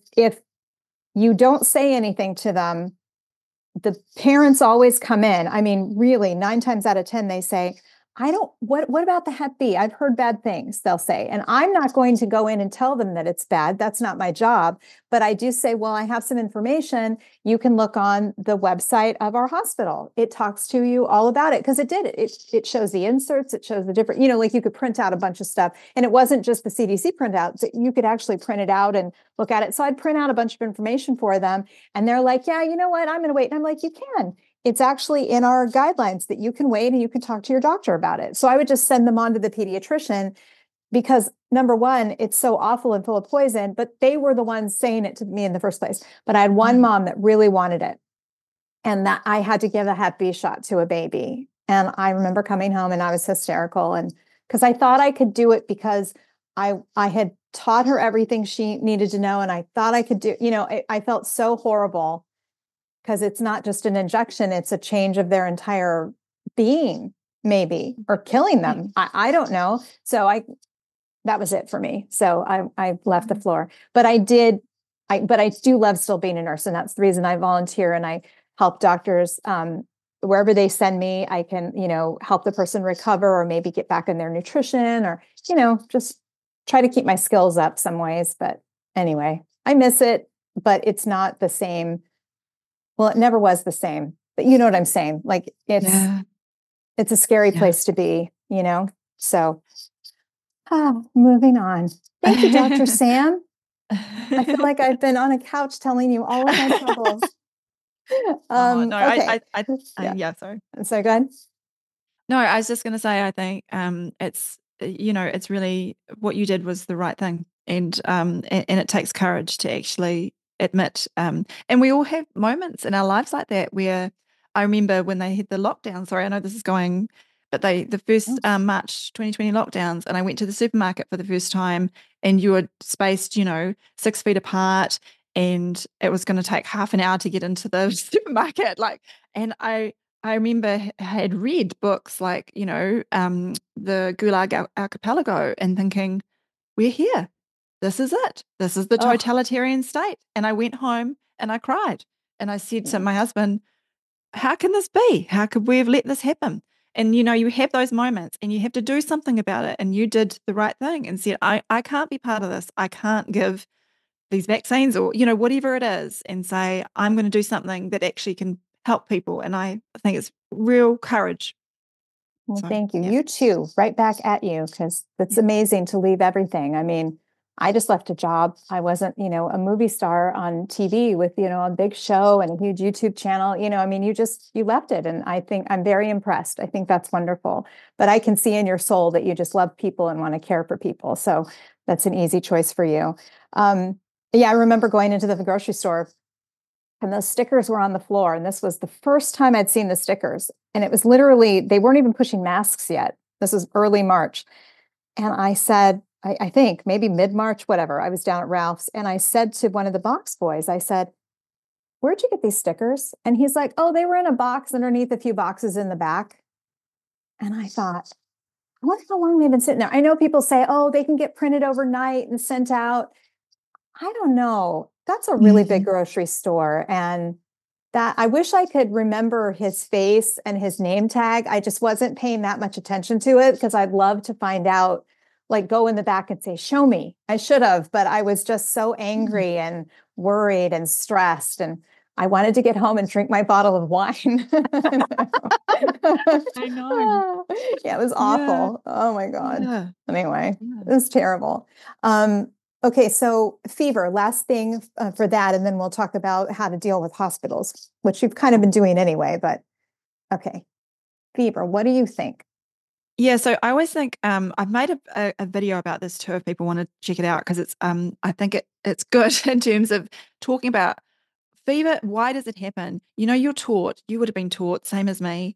you don't say anything to them, the parents always come in. I mean, really, 9 times out of 10, they say, what about the Hep B? I've heard bad things, they'll say. And I'm not going to go in and tell them that it's bad. That's not my job. But I do say, well, I have some information. You can look on the website of our hospital. It talks to you all about it because it shows the inserts. It shows the different, like you could print out a bunch of stuff. And it wasn't just the CDC printout. You could actually print it out and look at it. So I'd print out a bunch of information for them. And they're like, yeah, you know what? I'm going to wait. And I'm like, you can. It's actually in our guidelines that you can wait and you can talk to your doctor about it. So I would just send them on to the pediatrician because number one, it's so awful and full of poison, but they were the ones saying it to me in the first place. But I had one mom that really wanted it and that I had to give a Hep B shot to a baby. And I remember coming home and I was hysterical. And because I thought I could do it because I had taught her everything she needed to know. And I thought I could do, I felt so horrible. Because it's not just an injection, it's a change of their entire being, maybe, or killing them. I don't know. So that was it for me. So I left the floor. But I do love still being a nurse. And that's the reason I volunteer and I help doctors wherever they send me. I can, help the person recover or maybe get back in their nutrition or, just try to keep my skills up some ways. But anyway, I miss it, but it's not the same. Well, it never was the same, but you know what I'm saying? Like it's a scary place to be, So moving on. Thank you, Dr. Sam. I feel like I've been on a couch telling you all of my troubles. No, okay. yeah, sorry. So go ahead. No, I was just going to say, I think it's, it's really what you did was the right thing. And it takes courage to actually admit. And we all have moments in our lives like that where I remember when they had the lockdown. Sorry, I know this is going, but the first March 2020 lockdowns, and I went to the supermarket for the first time, and you were spaced, 6 feet apart, and it was going to take half an hour to get into the supermarket. And I remember had read books like, the Gulag Archipelago and thinking, we're here. This is it. This is the totalitarian state. And I went home and I cried. And I said to my husband, how can this be? How could we have let this happen? And, you have those moments and you have to do something about it. And you did the right thing and said, I can't be part of this. I can't give these vaccines or, whatever it is, and say, I'm going to do something that actually can help people. And I think it's real courage. Well, thank you. Yeah. You too, right back at you, because it's amazing to leave everything. I mean, I just left a job. I wasn't, a movie star on TV with, a big show and a huge YouTube channel. I mean, you left it. And I think I'm very impressed. I think that's wonderful. But I can see in your soul that you just love people and want to care for people. So that's an easy choice for you. I remember going into the grocery store and those stickers were on the floor. And this was the first time I'd seen the stickers. And it was literally, they weren't even pushing masks yet. This was early March. And I said, I think maybe mid-March, whatever. I was down at Ralph's and I said to one of the box boys, I said, where'd you get these stickers? And he's like, oh, they were in a box underneath a few boxes in the back. And I thought, I wonder how long they've been sitting there. I know people say, oh, they can get printed overnight and sent out. I don't know. That's a really big grocery store. And that I wish I could remember his face and his name tag. I just wasn't paying that much attention to it because I'd love to find out, like go in the back and say, show me. I should have, but I was just so angry and worried and stressed. And I wanted to get home and drink my bottle of wine. I know. Yeah, it was awful. Oh my God. Yeah. Anyway, Yeah. it was terrible. Okay, so fever, last thing for that, and then we'll talk about how to deal with hospitals, which you've kind of been doing anyway, but okay. Fever, what do you think? Yeah, so I always think I've made a video about this too if people want to check it out because it's I think it's good in terms of talking about fever. Why does it happen? You know, you would have been taught, same as me,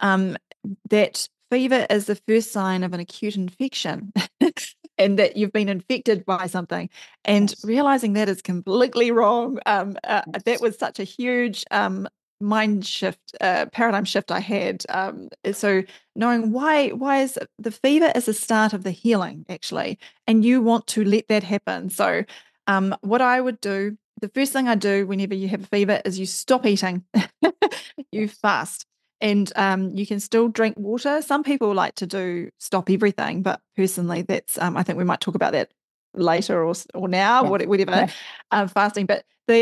that fever is the first sign of an acute infection and that you've been infected by something. And realizing that is completely wrong. That was such a huge mind shift, paradigm shift I had. So knowing why is the fever is the start of the healing, actually, and you want to let that happen. So what I would do, the first thing I do whenever you have a fever is you stop eating. You fast. And you can still drink water. Some people like to do stop everything, but personally, that's I think we might talk about that later or now, Yeah. whatever, fasting. But the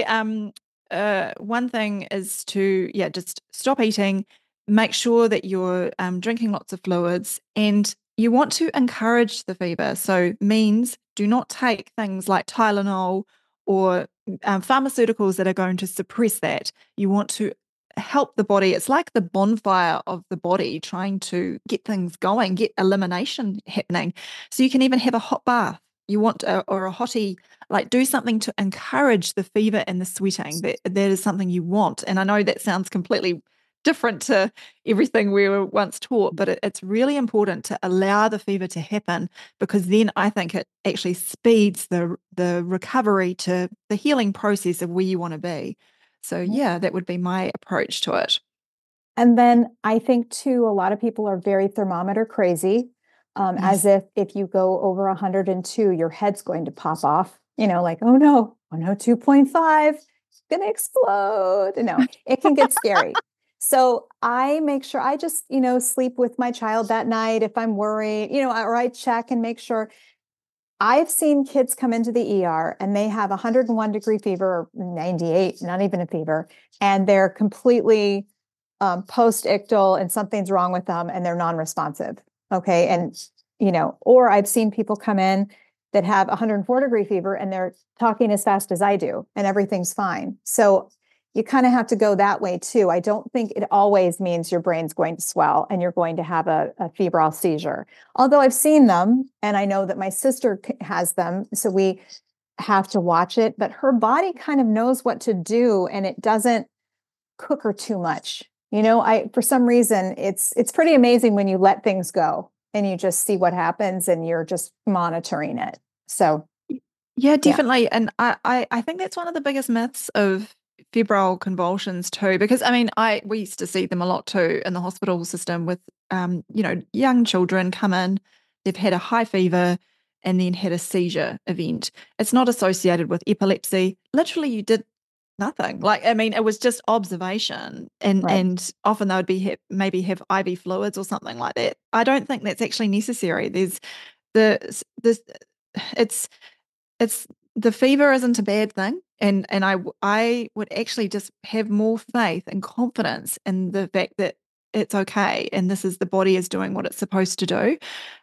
one thing is to just stop eating, make sure that you're drinking lots of fluids, and you want to encourage the fever. So means do not take things like Tylenol or pharmaceuticals that are going to suppress that. You want to help the body. It's like the bonfire of the body trying to get things going, get elimination happening. So you can even have a hot bath. You want or a hottie, like do something to encourage the fever and the sweating. That is something you want. And I know that sounds completely different to everything we were once taught, but it's really important to allow the fever to happen because then I think it actually speeds the recovery to the healing process of where you want to be. So yeah, that would be my approach to it. And then I think too, a lot of people are very thermometer crazy, as Yes. if you go over 102, your head's going to pop off, like, oh no, 102.5, it's going to explode. No, it can get scary. So I make sure I just, sleep with my child that night if I'm worried, or I check and make sure. I've seen kids come into the ER and they have 101-degree fever, or 98, not even a fever, and they're completely post-ictal and something's wrong with them and they're non-responsive. Okay. And, or I've seen people come in that have 104-degree fever and they're talking as fast as I do and everything's fine. So you kind of have to go that way too. I don't think it always means your brain's going to swell and you're going to have a febrile seizure. Although I've seen them and I know that my sister has them. So we have to watch it, but her body kind of knows what to do and it doesn't cook her too much. For some reason, it's pretty amazing when you let things go and you just see what happens and you're just monitoring it. So Yeah, definitely. And I think that's one of the biggest myths of febrile convulsions too, because I mean, we used to see them a lot too in the hospital system with young children come in, they've had a high fever and then had a seizure event. It's not associated with epilepsy. Literally, you did nothing. Like, I mean, it was just observation, and right. and often they would be maybe have IV fluids or something like that. I don't think that's actually necessary. There's the it's it's the fever isn't a bad thing, and I would actually just have more faith and confidence in the fact that it's okay and this is the body is doing what it's supposed to do.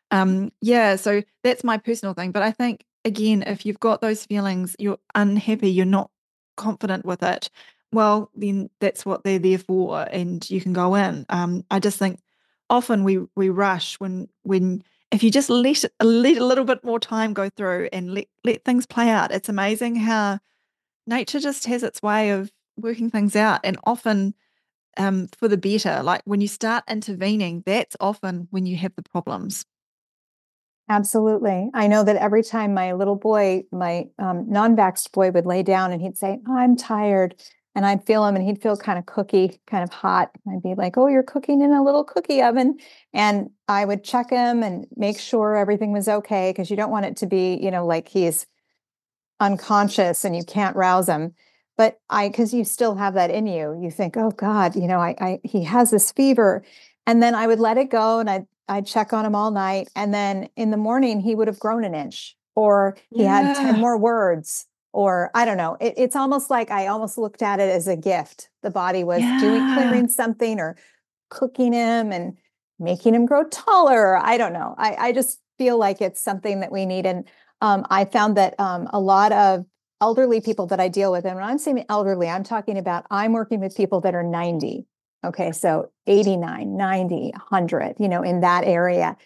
Yeah, so that's my personal thing. But I think again, if you've got those feelings, you're unhappy, you're not confident with it, well, then that's what they're there for, and you can go in. I just think often we rush when if you just let a little bit more time go through and let things play out. It's amazing how nature just has its way of working things out, and often for the better. Like when you start intervening, that's often when you have the problems. Absolutely. I know that every time my little boy, my non-vaxxed boy would lay down and he'd say, I'm tired. And I'd feel him and he'd feel kind of cookie, kind of hot. I'd be like, oh, you're cooking in a little cookie oven. And I would check him and make sure everything was okay, because you don't want it to be, like he's unconscious and you can't rouse him. But because you still have that in you, you think, oh God, he has this fever. And then I would let it go and I'd check on him all night. And then in the morning, he would have grown an inch, or he had 10 more words, or I don't know. It's almost like I almost looked at it as a gift. The body was clearing something or cooking him and making him grow taller. I don't know. I just feel like it's something that we need. And I found that a lot of elderly people that I deal with, and when I'm saying elderly, I'm working with people that are 90. Okay. So 89, 90, 100, in that area.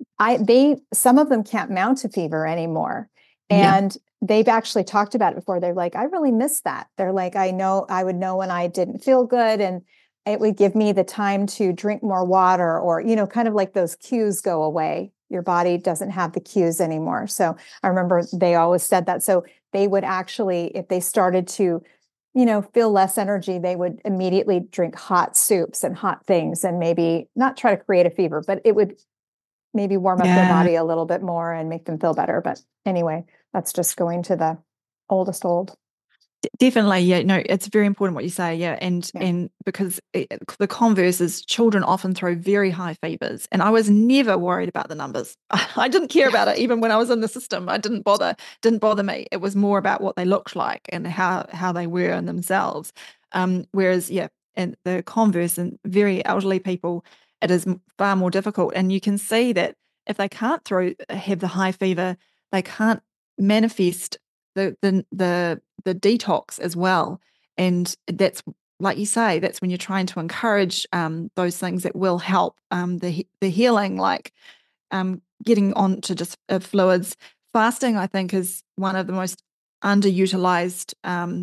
Some of them can't mount a fever anymore. And they've actually talked about it before. They're like, I really miss that. They're like, I would know when I didn't feel good, and it would give me the time to drink more water, or, kind of like those cues go away. Your body doesn't have the cues anymore. So I remember they always said that. So they would actually, if they started to, feel less energy, they would immediately drink hot soups and hot things, and maybe not try to create a fever, but it would maybe warm up their body a little bit more and make them feel better. But anyway, that's just going to the oldest old. Definitely. Yeah, no, it's very important what you say. Yeah. And because the converse is children often throw very high fevers, and I was never worried about the numbers. I didn't care about it. Even when I was in the system, I didn't bother me. It was more about what they looked like and how they were in themselves. Whereas, and the converse and very elderly people, it is far more difficult. And you can see that if they can't have the high fever, they can't manifest the detox as well. And that's, like you say, that's when you're trying to encourage those things that will help the healing, like getting on to just fluids. Fasting, I think, is one of the most underutilized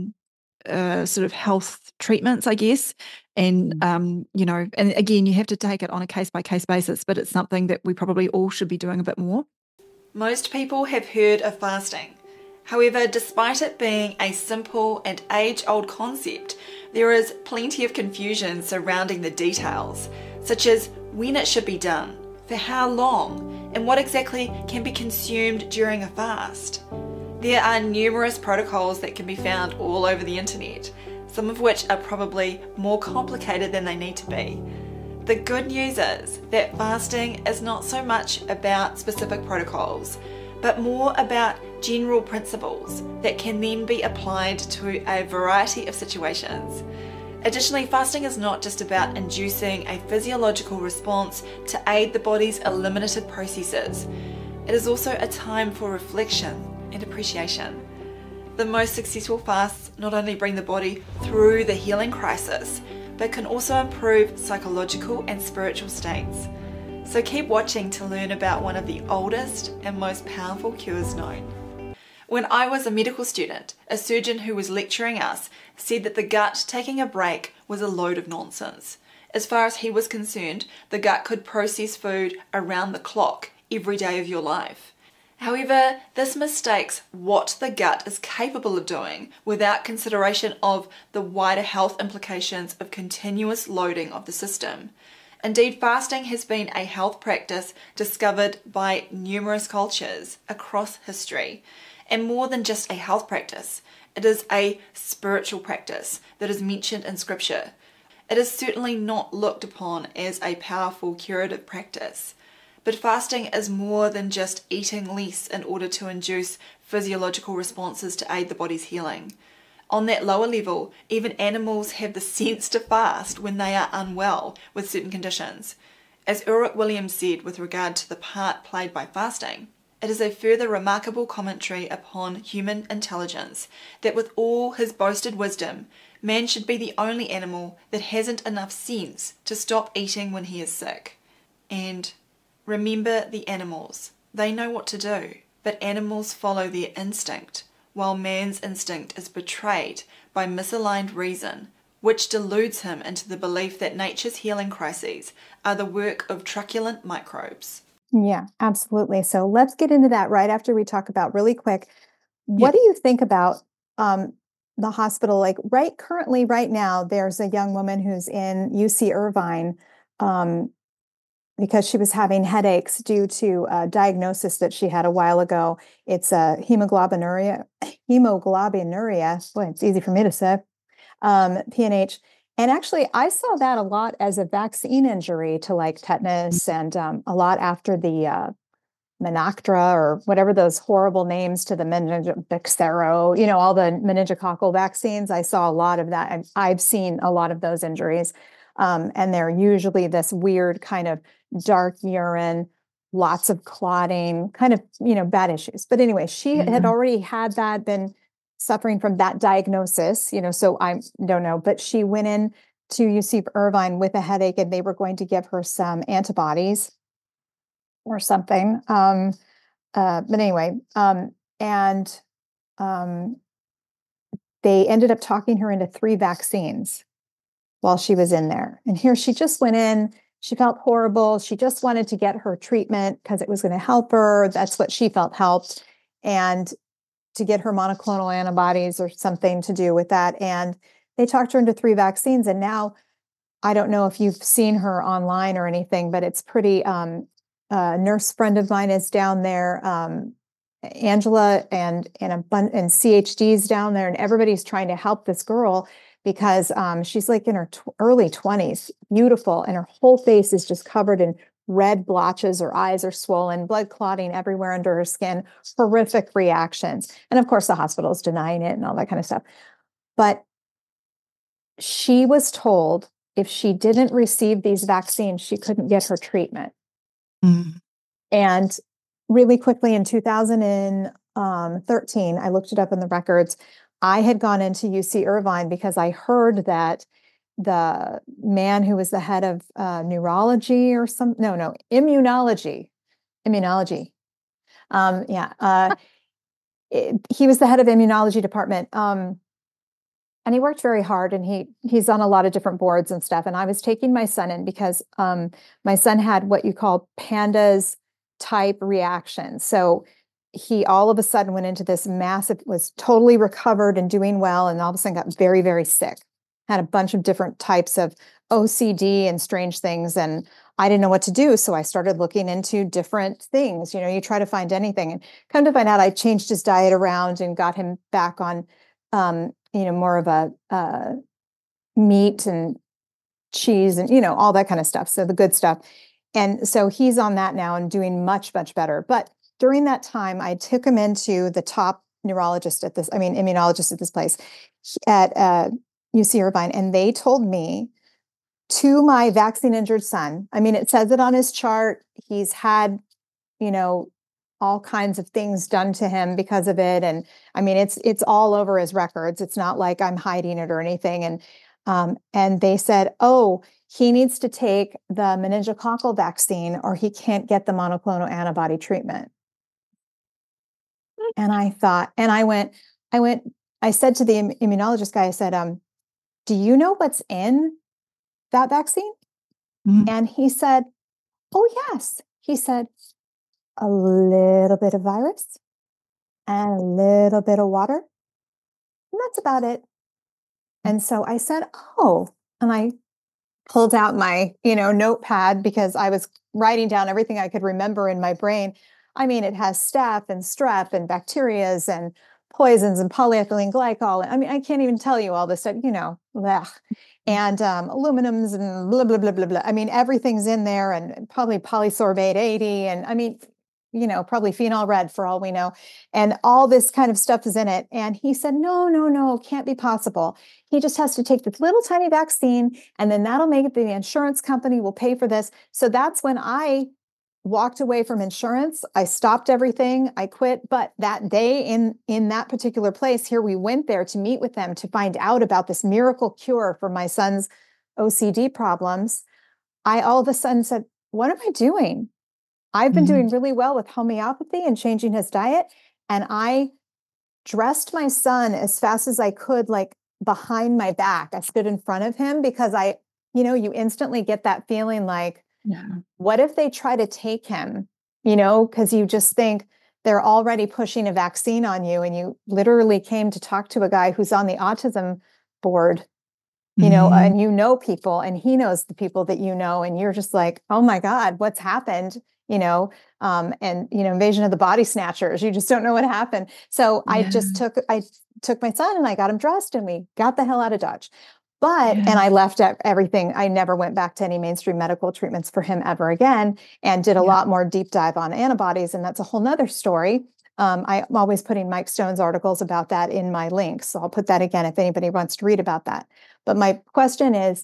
sort of health treatments, I guess. And, and again, you have to take it on a case-by-case basis, but it's something that we probably all should be doing a bit more. Most people have heard of fasting. However, despite it being a simple and age-old concept, there is plenty of confusion surrounding the details, such as when it should be done, for how long, and what exactly can be consumed during a fast. There are numerous protocols that can be found all over the internet, some of which are probably more complicated than they need to be. The good news is that fasting is not so much about specific protocols, but more about general principles that can then be applied to a variety of situations. Additionally, fasting is not just about inducing a physiological response to aid the body's eliminative processes. It is also a time for reflection and appreciation. The most successful fasts not only bring the body through the healing crisis, but can also improve psychological and spiritual states. So keep watching to learn about one of the oldest and most powerful cures known. When I was a medical student, a surgeon who was lecturing us said that the gut taking a break was a load of nonsense. As far as he was concerned, the gut could process food around the clock every day of your life. However, this mistakes what the gut is capable of doing without consideration of the wider health implications of continuous loading of the system. Indeed, fasting has been a health practice discovered by numerous cultures across history. And more than just a health practice, it is a spiritual practice that is mentioned in scripture. It is certainly not looked upon as a powerful curative practice. But fasting is more than just eating less in order to induce physiological responses to aid the body's healing. On that lower level, even animals have the sense to fast when they are unwell with certain conditions. As Ulrich Williams said with regard to the part played by fasting, it is a further remarkable commentary upon human intelligence that with all his boasted wisdom, man should be the only animal that hasn't enough sense to stop eating when he is sick. And remember the animals. They know what to do, but animals follow their instinct, while man's instinct is betrayed by misaligned reason, which deludes him into the belief that nature's healing crises are the work of truculent microbes. Yeah, absolutely. So let's get into that right after we talk about really quick. Yeah. What do you think about um, the hospital? Like currently, right now, there's a young woman who's in UC Irvine um, because she was having headaches due to a diagnosis that she had a while ago. It's a hemoglobinuria. Hemoglobinuria. Boy, it's easy for me to say. PNH. And actually, I saw that a lot as a vaccine injury to like tetanus, and a lot after the Menactra or whatever those horrible names to the Bexero, all the meningococcal vaccines. I saw a lot of that. And I've seen a lot of those injuries. And they're usually this weird kind of dark urine, lots of clotting, kind of, bad issues. But anyway, she had already had that, been suffering from that diagnosis, so I don't know, but she went in to UC Irvine with a headache and they were going to give her some antibodies or something. But anyway, and um, they ended up talking her into 3 vaccines while she was in there. And here she just went in. She felt horrible. She just wanted to get her treatment because it was going to help her. That's what she felt helped. And to get her monoclonal antibodies or something to do with that. And they talked her into 3 vaccines. And now I don't know if you've seen her online or anything, but it's pretty. A nurse friend of mine is down there, Angela, and CHD's down there, and everybody's trying to help this girl because she's like in her early 20s, beautiful, and her whole face is just covered in red blotches. Her eyes are swollen, blood clotting everywhere under her skin, horrific reactions. And of course, the hospital is denying it and all that kind of stuff. But she was told if she didn't receive these vaccines, she couldn't get her treatment. Mm. And really quickly in 2013, I looked it up in the records. I had gone into UC Irvine because I heard that the man who was the head of neurology or immunology. He was the head of immunology department. And he worked very hard, and he's on a lot of different boards and stuff. And I was taking my son in because my son had what you call pandas type reaction. So he all of a sudden went into this massive, was totally recovered and doing well, and all of a sudden got very, very sick. Had a bunch of different types of OCD and strange things, and I didn't know what to do. So I started looking into different things. You try to find anything, and come to find out, I changed his diet around and got him back on more of a meat and cheese and, all that kind of stuff. So the good stuff. And so he's on that now and doing much, much better. But during that time, I took him into the top immunologist at this place at UC Irvine. And they told me, to my vaccine injured son, it says it on his chart. He's had, all kinds of things done to him because of it. And it's all over his records. It's not like I'm hiding it or anything. And they said, oh, he needs to take the meningococcal vaccine or he can't get the monoclonal antibody treatment. And I thought, and I said to the immunologist guy, I said, do you know what's in that vaccine? Mm. And he said, oh, yes. He said, a little bit of virus and a little bit of water. And that's about it. And so I said, oh, and I pulled out my, notepad because I was writing down everything I could remember in my brain. It has staph and strep and bacterias and poisons and polyethylene glycol. I can't even tell you all this stuff, blech. And aluminums and blah, blah, blah, blah, blah. Everything's in there, and probably polysorbate 80. And probably phenol red for all we know. And all this kind of stuff is in it. And he said, no, can't be possible. He just has to take this little tiny vaccine, and then that'll make it, the insurance company will pay for this. So that's when I walked away from insurance. I stopped everything. I quit. But that day in that particular place here, we went there to meet with them to find out about this miracle cure for my son's OCD problems. I all of a sudden said, what am I doing? I've been doing really well with homeopathy and changing his diet. And I dressed my son as fast as I could, like behind my back. I stood in front of him because you instantly get that feeling like, what if they try to take him because you just think they're already pushing a vaccine on you, and you literally came to talk to a guy who's on the autism board, Mm. and people, and he knows the people that and you're just like, oh my God, what's happened? And invasion of the body snatchers. You just don't know what happened. So I Yeah. took my son and I got him dressed and we got the hell out of Dodge. And Yeah. I left everything. I never went back to any mainstream medical treatments for him ever again, and did a Yeah. lot more deep dive on antibodies. And that's a whole nother story. I'm always putting Mike Stone's articles about that in my links. So I'll put that again if anybody wants to read about that. But my question is,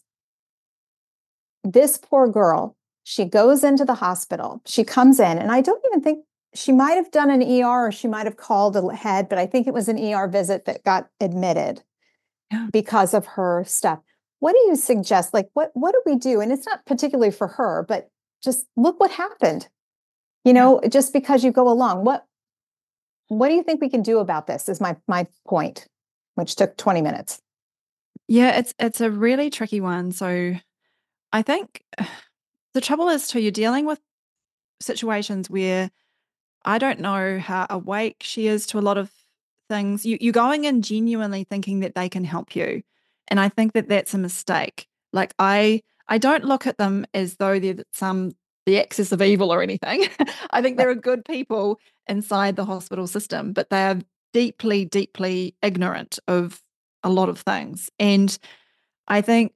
this poor girl, she goes into the hospital, she comes in, and I don't even think she might have done an ER or she might have called ahead, but I think it was an ER visit that got admitted because of her stuff. What do you suggest? Like, what do we do? And it's not particularly for her, but just look what happened. Just because you go along, what do you think we can do about this? Is my point, which took 20 minutes. Yeah, it's a really tricky one. So I think the trouble is too, you're dealing with situations where I don't know how awake she is to a lot of things. You're going in genuinely thinking that they can help you. And I think that that's a mistake. Like I don't look at them as though they're the axis of evil or anything. I think there are good people inside the hospital system, but they are deeply, deeply ignorant of a lot of things. And I think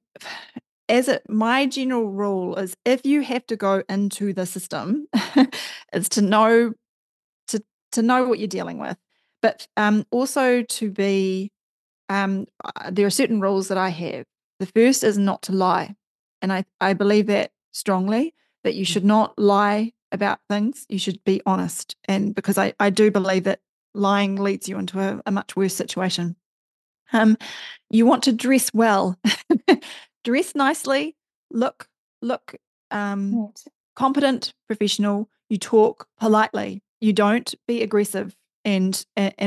my general rule is if you have to go into the system, is to know to know what you're dealing with, but also to be. There are certain rules that I have. The first is not to lie, and I believe that strongly that you should not lie about things. You should be honest, and because I do believe that lying leads you into a much worse situation. You want to dress well, dress nicely, look Right. competent, professional. You talk politely. You don't be aggressive. And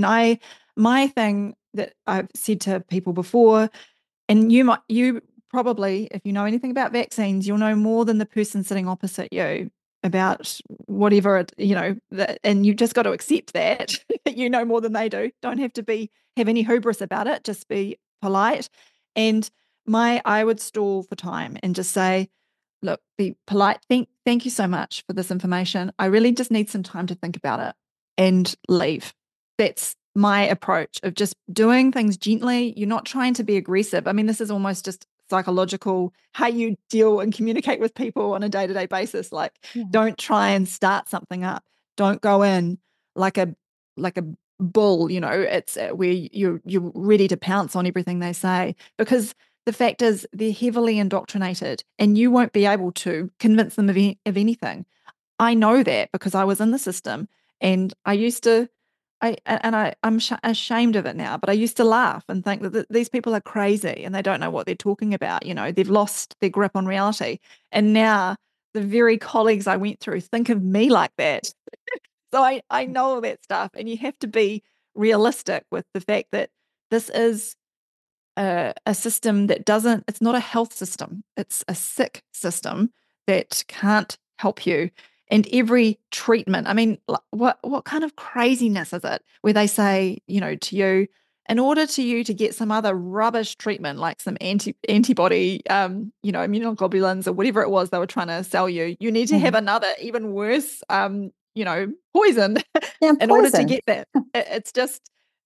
my thing that I've said to people before, and you probably, if you know anything about vaccines, you'll know more than the person sitting opposite you about whatever and you've just got to accept that that you know more than they do. Don't have to have any hubris about it. Just be polite. And I would stall for time and just say, look, be polite. Thank you so much for this information. I really just need some time to think about it and leave. That's my approach of just doing things gently. You're not trying to be aggressive. I mean, this is almost just psychological, how you deal and communicate with people on a day-to-day basis. Like, don't try and start something up. Don't go in like a bull, it's where you're ready to pounce on everything they say, because the fact is they're heavily indoctrinated and you won't be able to convince them of anything. I know that because I was in the system and I used to, I'm ashamed of it now, but I used to laugh and think that these people are crazy and they don't know what they're talking about. They've lost their grip on reality. And now the very colleagues I went through think of me like that. So I know all that stuff, and you have to be realistic with the fact that this is a system that it's not a health system. It's a sick system that can't help you. And every treatment, I mean, what kind of craziness is it where they say, to you, in order to you to get some other rubbish treatment, like some antibody, immunoglobulins or whatever it was they were trying to sell you, you need to have another even worse, poison in order to get that. It's just,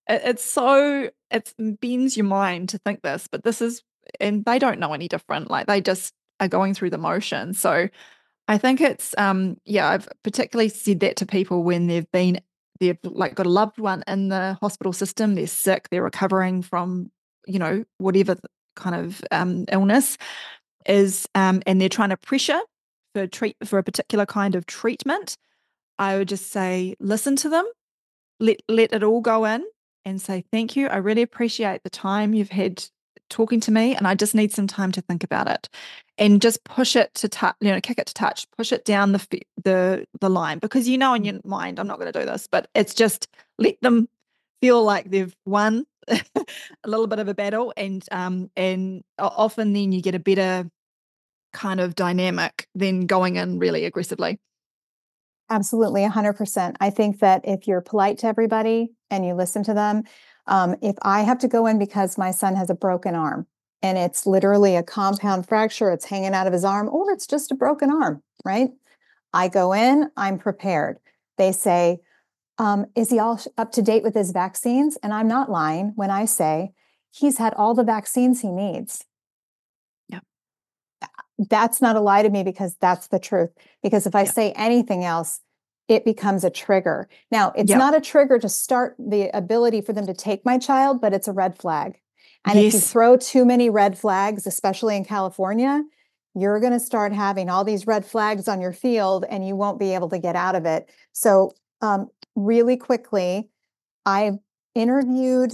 it bends your mind to think this, but and they don't know any different. Like they just are going through the motion. So I think it's, I've particularly said that to people when they've like got a loved one in the hospital system, they're sick, they're recovering from, whatever kind of illness is, and they're trying to pressure for a particular kind of treatment. I would just say, listen to them, let it all go in and say, thank you. I really appreciate the time you've had talking to me, and I just need some time to think about it. And just push it to touch, kick it to touch, push it down the line, because in your mind, I'm not going to do this, but it's just let them feel like they've won a little bit of a battle, and often then you get a better kind of dynamic than going in really aggressively. Absolutely, 100%. I think that if you're polite to everybody and you listen to them, if I have to go in because my son has a broken arm and it's literally a compound fracture, it's hanging out of his arm, or it's just a broken arm, right? I go in, I'm prepared. They say, is he all up to date with his vaccines? And I'm not lying when I say he's had all the vaccines he needs. Yeah. That's not a lie to me because that's the truth. Because if I say anything else, it becomes a trigger. Now, it's not a trigger to start the ability for them to take my child, but it's a red flag. And if you throw too many red flags, especially in California, you're going to start having all these red flags on your field and you won't be able to get out of it. So, really quickly, I interviewed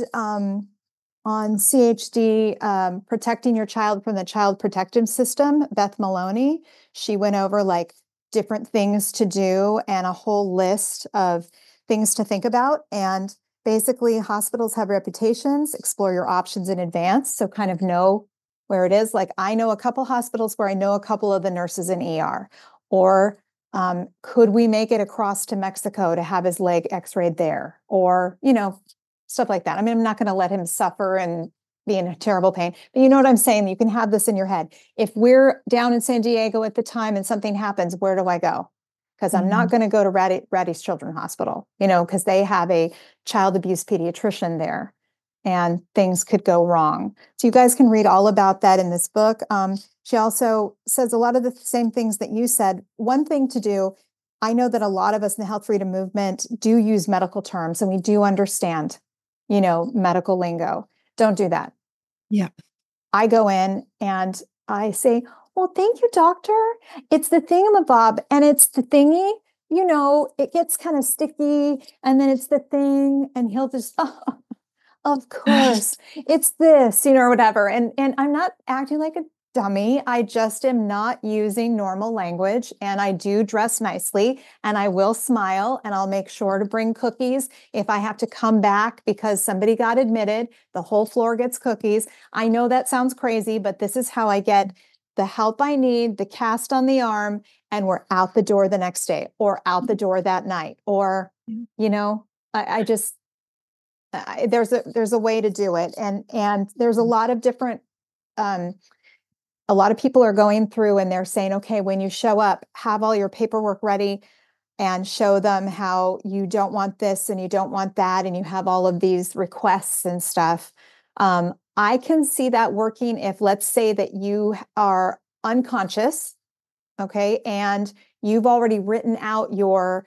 on CHD, Protecting Your Child from the Child Protective System, Beth Maloney. She went over like different things to do and a whole list of things to think about. And basically, hospitals have reputations, explore your options in advance. So kind of know where it is. Like I know a couple hospitals where I know a couple of the nurses in ER, or could we make it across to Mexico to have his leg x-rayed there? Or, stuff like that. I mean, I'm not going to let him suffer and be in a terrible pain, but you know what I'm saying? You can have this in your head. If we're down in San Diego at the time and something happens, where do I go? Because I'm not going to go to Rady's Children's Hospital, because they have a child abuse pediatrician there and things could go wrong. So you guys can read all about that in this book. She also says a lot of the same things that you said. One thing to do, I know that a lot of us in the health freedom movement do use medical terms and we do understand, medical lingo. Don't do that. Yeah. I go in and I say, well, thank you, doctor. It's the thingamabob and it's the thingy, it gets kind of sticky and then it's the thing and he'll just, of course, it's this, or whatever. And I'm not acting like a dummy. I just am not using normal language and I do dress nicely and I will smile and I'll make sure to bring cookies. If I have to come back because somebody got admitted, the whole floor gets cookies. I know that sounds crazy, but this is how I get the help I need, the cast on the arm, and we're out the door the next day or out the door that night. Or, I just, there's a way to do it. And there's a lot of different, a lot of people are going through and they're saying, okay, when you show up, have all your paperwork ready and show them how you don't want this and you don't want that. And you have all of these requests and stuff. I can see that working if, let's say that you are unconscious, okay, and you've already written out your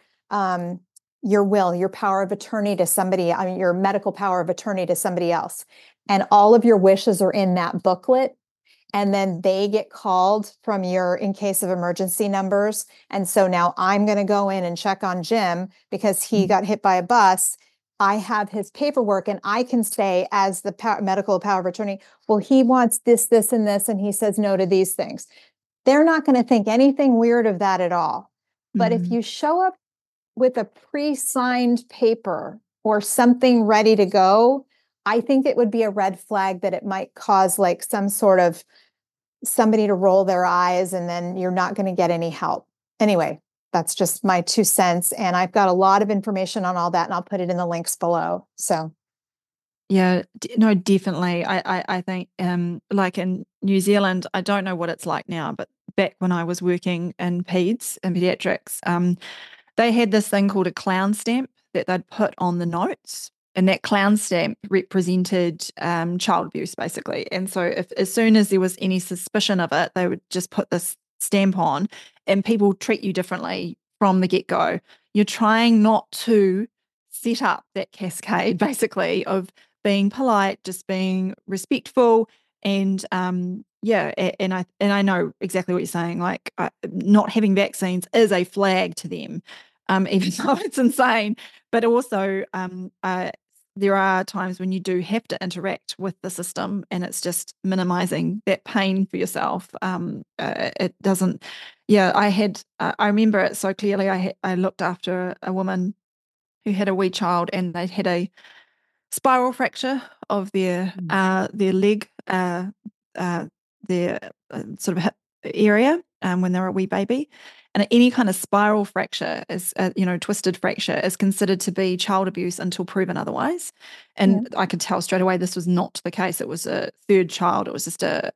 will, your power of attorney to somebody, your medical power of attorney to somebody else. And all of your wishes are in that booklet. And then they get called from your in case of emergency numbers. And so now I'm going to go in and check on Jim because he got hit by a bus. I have his paperwork and I can say as the medical power of attorney, well, he wants this, this, and this. And he says no to these things. They're not going to think anything weird of that at all. But if you show up with a pre-signed paper or something ready to go, I think it would be a red flag that it might cause like some sort of somebody to roll their eyes and then you're not going to get any help. Anyway, that's just my 2 cents. And I've got a lot of information on all that and I'll put it in the links below. So. Yeah, no, definitely. I think like in New Zealand, I don't know what it's like now, but back when I was working in pediatrics, they had this thing called a clown stamp that they'd put on the notes. And that clown stamp represented child abuse, basically. And so as soon as there was any suspicion of it, they would just put this stamp on and people treat you differently from the get-go. You're trying not to set up that cascade, basically, of being polite, just being respectful. And and I know exactly what you're saying. Like not having vaccines is a flag to them, even though it's insane. But also, there are times when you do have to interact with the system and it's just minimizing that pain for yourself. It doesn't, I remember it so clearly. I looked after a woman who had a wee child and they'd had a spiral fracture of their leg, their sort of hip area when they were a wee baby. And any kind of spiral fracture is, twisted fracture is considered to be child abuse until proven otherwise. And I could tell straight away this was not the case. It was a third child. It was just a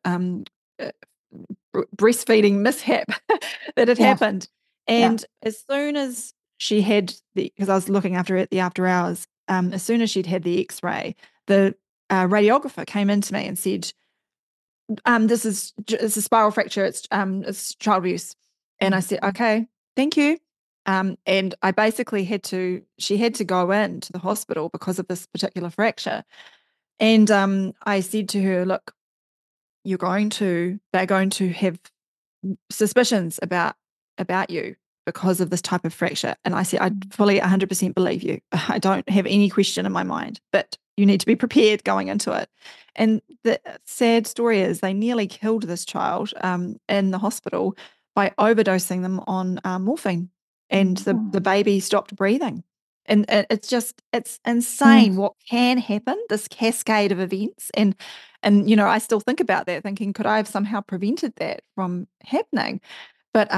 breastfeeding mishap that had happened. And as soon as she had because I was looking after her at the after hours, as soon as she'd had the X-ray, the radiographer came in to me and said, this is a spiral fracture. It's child abuse. And I said, okay, thank you. And I basically she had to go into the hospital because of this particular fracture. And I said to her, look, they're going to have suspicions about you because of this type of fracture. And I said, I fully 100% believe you. I don't have any question in my mind, but you need to be prepared going into it. And the sad story is they nearly killed this child in the hospital by overdosing them on morphine, and the baby stopped breathing. And it's insane what can happen, this cascade of events. And I still think about that, thinking, could I have somehow prevented that from happening? But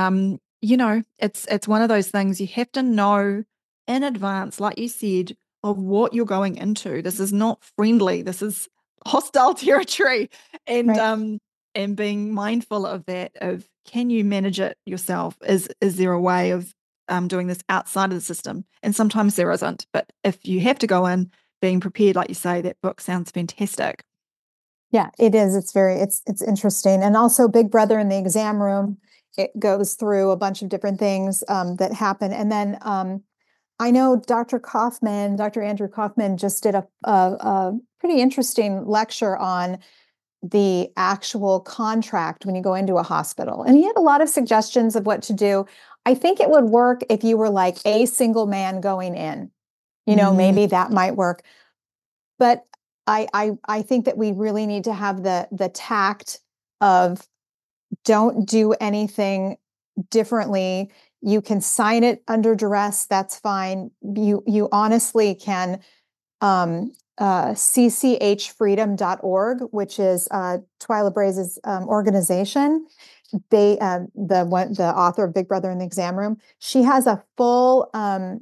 it's one of those things you have to know in advance, like you said, of what you're going into. This is not friendly. This is hostile territory. And and being mindful of that, of can you manage it yourself? Is there a way of doing this outside of the system? And sometimes there isn't. But if you have to go in, being prepared, like you say, that book sounds fantastic. Yeah, it is. It's interesting. And also Big Brother in the Exam Room, it goes through a bunch of different things that happen. And then I know Dr. Andrew Kaufman just did a pretty interesting lecture on the actual contract when you go into a hospital. And he had a lot of suggestions of what to do. I think it would work if you were like a single man going in, maybe that might work. But I think that we really need to have the tact of don't do anything differently. You can sign it under duress. That's fine. You honestly can cchfreedom.org, which is Twyla Braze's organization. They the author of Big Brother in the Exam Room. She has a full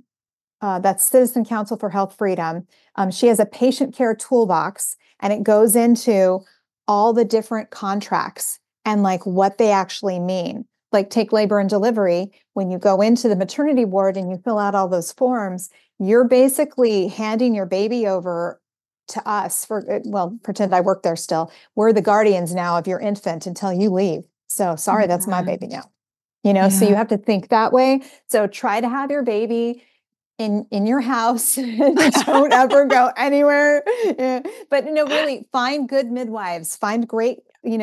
that's Citizen Council for Health Freedom. She has a patient care toolbox, and it goes into all the different contracts and like what they actually mean. Like take labor and delivery. When you go into the maternity ward and you fill out all those forms, you're basically handing your baby over to us pretend I work there still. We're the guardians now of your infant until you leave. So sorry, that's my baby now. So you have to think that way. So try to have your baby in your house. Don't ever go anywhere. Yeah. But really find good midwives, find great,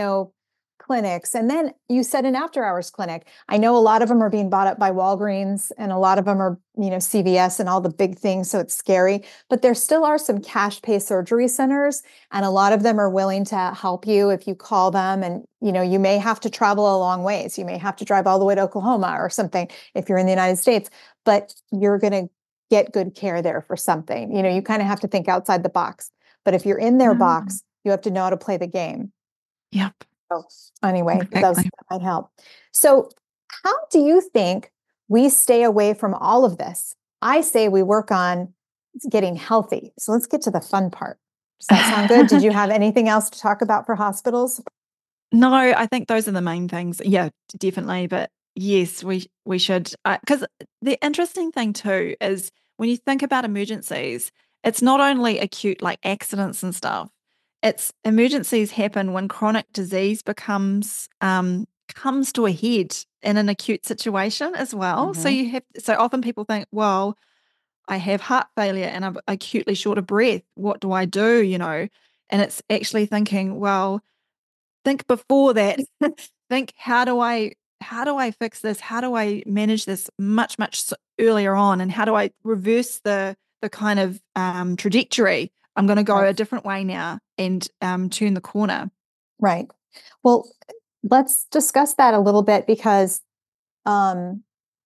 clinics. And then you said an after hours clinic. I know a lot of them are being bought up by Walgreens, and a lot of them are, CVS and all the big things. So it's scary, but there still are some cash pay surgery centers. And a lot of them are willing to help you if you call them. And, you may have to travel a long ways. You may have to drive all the way to Oklahoma or something if you're in the United States, but you're going to get good care there for something. You kind of have to think outside the box. But if you're in their box, you have to know how to play the game. Yep. So anyway, exactly. that might help. So how do you think we stay away from all of this? I say we work on getting healthy. So let's get to the fun part. Does that sound good? Did you have anything else to talk about for hospitals? No, I think those are the main things. Yeah, definitely. But yes, we should. Because the interesting thing too is when you think about emergencies, it's not only acute like accidents and stuff. It's emergencies happen when chronic disease comes to a head in an acute situation as well. So so often people think, well, I have heart failure and I'm acutely short of breath. What do I do? And it's actually thinking, well, think before that. Think, how do I fix this? How do I manage this much earlier on? And how do I reverse the kind of trajectory? I'm going to go a different way now and turn the corner. Right. Well, let's discuss that a little bit because, and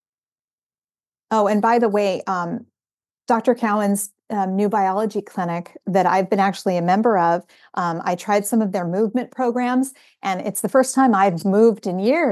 by the way, Dr. Cowan's new biology clinic that I've been actually a member of, I tried some of their movement programs, and it's the first time I've moved in years.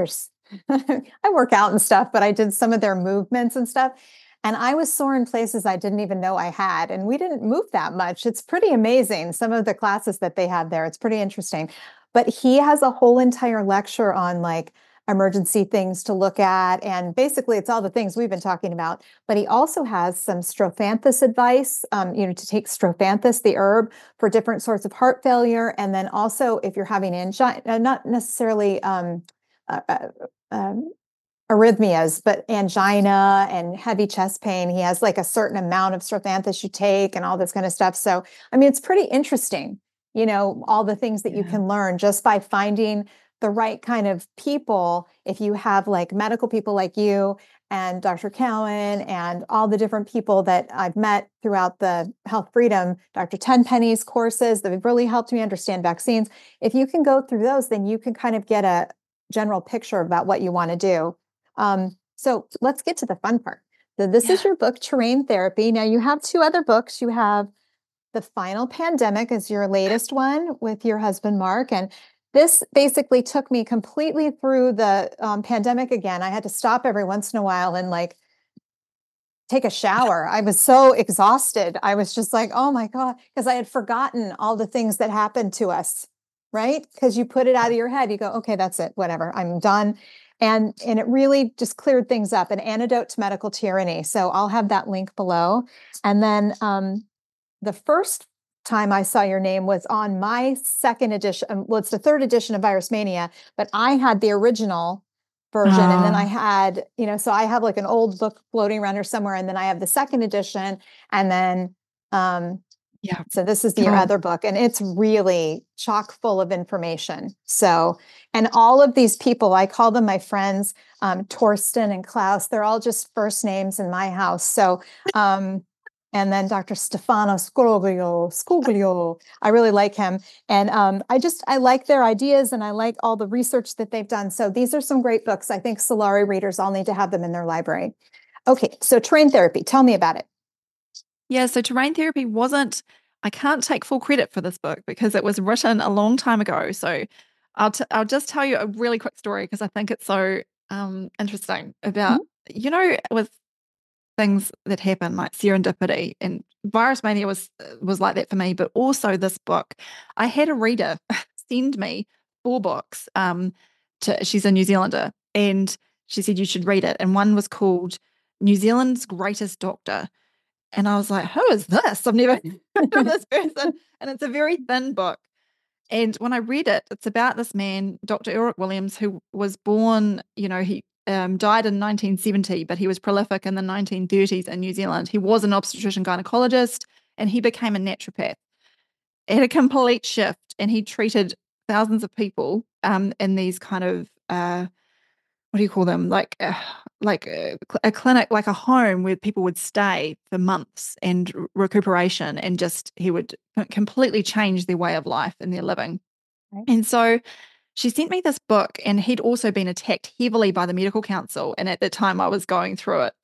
I work out and stuff, but I did some of their movements and stuff. And I was sore in places I didn't even know I had. And we didn't move that much. It's pretty amazing. Some of the classes that they had there, it's pretty interesting. But he has a whole entire lecture on like emergency things to look at. And basically, it's all the things we've been talking about. But he also has some strophanthus advice, to take strophanthus, the herb, for different sorts of heart failure. And then also, if you're having angina, not necessarily uh, uh, arrhythmias, but angina and heavy chest pain. He has like a certain amount of strophanthus you take and all this kind of stuff. So, I mean, it's pretty interesting, all the things that you can learn just by finding the right kind of people. If you have like medical people like you and Dr. Cowan and all the different people that I've met throughout the Health Freedom, Dr. Tenpenny's courses that have really helped me understand vaccines. If you can go through those, then you can kind of get a general picture about what you want to do. So let's get to the fun part. This is your book, Terrain Therapy. Now you have 2 other books. You have The Final Pandemic is your latest one with your husband, Mark. And this basically took me completely through the pandemic again. I had to stop every once in a while and like take a shower. I was so exhausted. I was just like, oh my God, because I had forgotten all the things that happened to us, right? Because you put it out of your head. You go, okay, that's it, whatever, I'm done. And it really just cleared things up, An Antidote to Medical Tyranny. So I'll have that link below. And then the first time I saw your name was on my second edition. Well, it's the 3rd edition of Virus Mania, but I had the original version. And then I had, so I have like an old book floating around here somewhere. And then I have the 2nd edition. And then, so this is your other book, and it's really chock full of information. So, and all of these people, I call them my friends, Torsten and Klaus, they're all just first names in my house. So, and then Dr. Stefano Scoglio, I really like him. And I like their ideas, and I like all the research that they've done. So these are some great books. I think Solari readers all need to have them in their library. Okay, so Terrain Therapy, tell me about it. Yeah, so Terrain Therapy I can't take full credit for this book because it was written a long time ago. So I'll just tell you a really quick story because I think it's so interesting about, with things that happen like serendipity, and Virus Mania was like that for me, but also this book. I had a reader send me 4 books. She's a New Zealander, and she said you should read it. And one was called New Zealand's Greatest Doctor. And I was like, who is this? I've never heard of this person. And it's a very thin book. And when I read it, it's about this man, Dr. Ulrich Williams, who was born, he died in 1970, but he was prolific in the 1930s in New Zealand. He was an obstetrician gynecologist, and he became a naturopath. It had a complete shift, and he treated thousands of people in these kind of, what do you call them? Like a clinic, like a home where people would stay for months and recuperation, and just he would completely change their way of life and their living. Right. And so she sent me this book, and he'd also been attacked heavily by the medical council. And at the time I was going through it,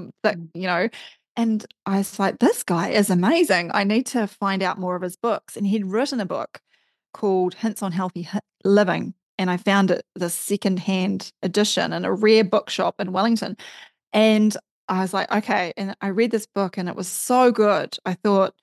and I was like, this guy is amazing. I need to find out more of his books. And he'd written a book called Hints on Healthy Living. And I found it, the secondhand edition in a rare bookshop in Wellington. And I was like, okay. And I read this book, and it was so good. I thought,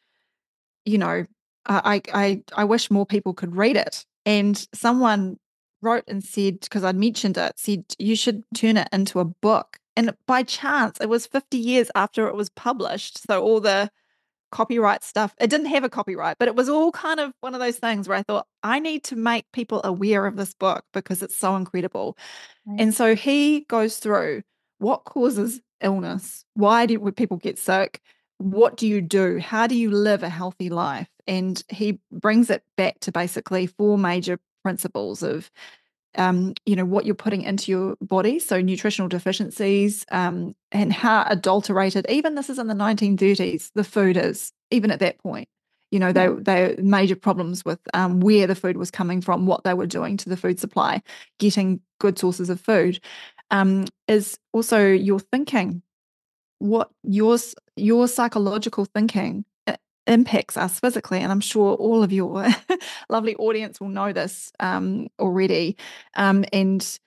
I wish more people could read it. And someone wrote and said, because I'd mentioned it, said, you should turn it into a book. And by chance, it was 50 years after it was published. So all the copyright stuff, it didn't have a copyright, but it was all kind of one of those things where I thought, I need to make people aware of this book because it's so incredible. Right. And so he goes through what causes illness, why do people get sick, what do you do, how do you live a healthy life? And he brings it back to basically 4 major principles of what you're putting into your body, so nutritional deficiencies, and how adulterated, even this is in the 1930s, the food is, even at that point. They major problems with where the food was coming from, what they were doing to the food supply, getting good sources of food, is also your thinking, what your psychological thinking impacts us physically. And I'm sure all of your lovely audience will know this already. And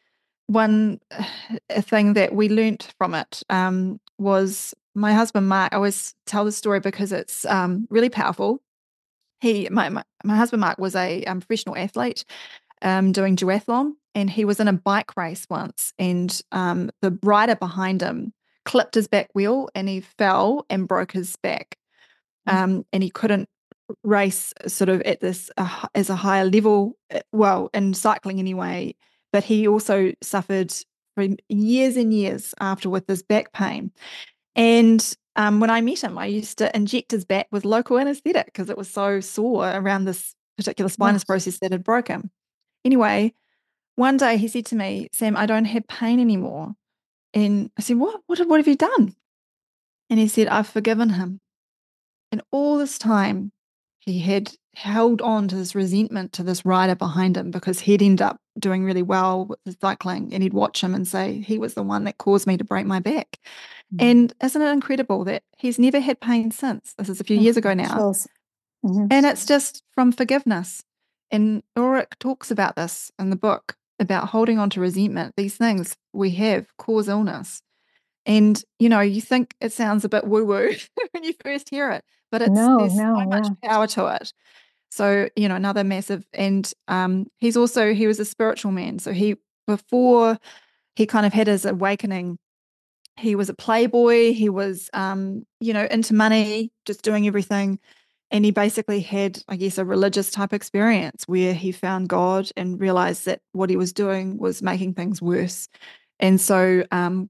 one thing that we learnt from it was my husband Mark. I always tell this story because it's really powerful. My husband Mark was a professional athlete doing duathlon, and he was in a bike race once, and the rider behind him clipped his back wheel, and he fell and broke his back, and he couldn't race sort of at this as a higher level, well, in cycling anyway. But he also suffered for years and years after with this back pain. And when I met him, I used to inject his back with local anesthetic because it was so sore around this particular spinous process that had broken. Anyway, one day he said to me, Sam, I don't have pain anymore. And I said, what have you done? And he said, I've forgiven him. And all this time, he had held on to this resentment to this rider behind him because he'd end up doing really well with the cycling, and he'd watch him and say, he was the one that caused me to break my back. And isn't it incredible that he's never had pain since? This is a few years ago now. And it's just from forgiveness. And Ulrich talks about this in the book, about holding on to resentment. These things we have cause illness. And, you think it sounds a bit woo-woo when you first hear it, but there's so much power to it. So, another massive, and he was a spiritual man. So before he kind of had his awakening, he was a playboy. He was, into money, just doing everything. And he basically had, I guess, a religious type experience where he found God and realized that what he was doing was making things worse. And so,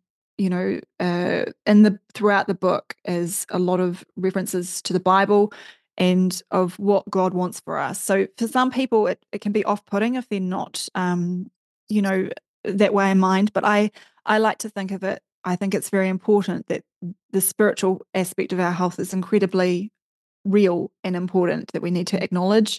throughout the book is a lot of references to the Bible and of what God wants for us. So for some people, it can be off-putting if they're not, that way in mind. But I like to think of it. I think it's very important that the spiritual aspect of our health is incredibly real and important, that we need to acknowledge.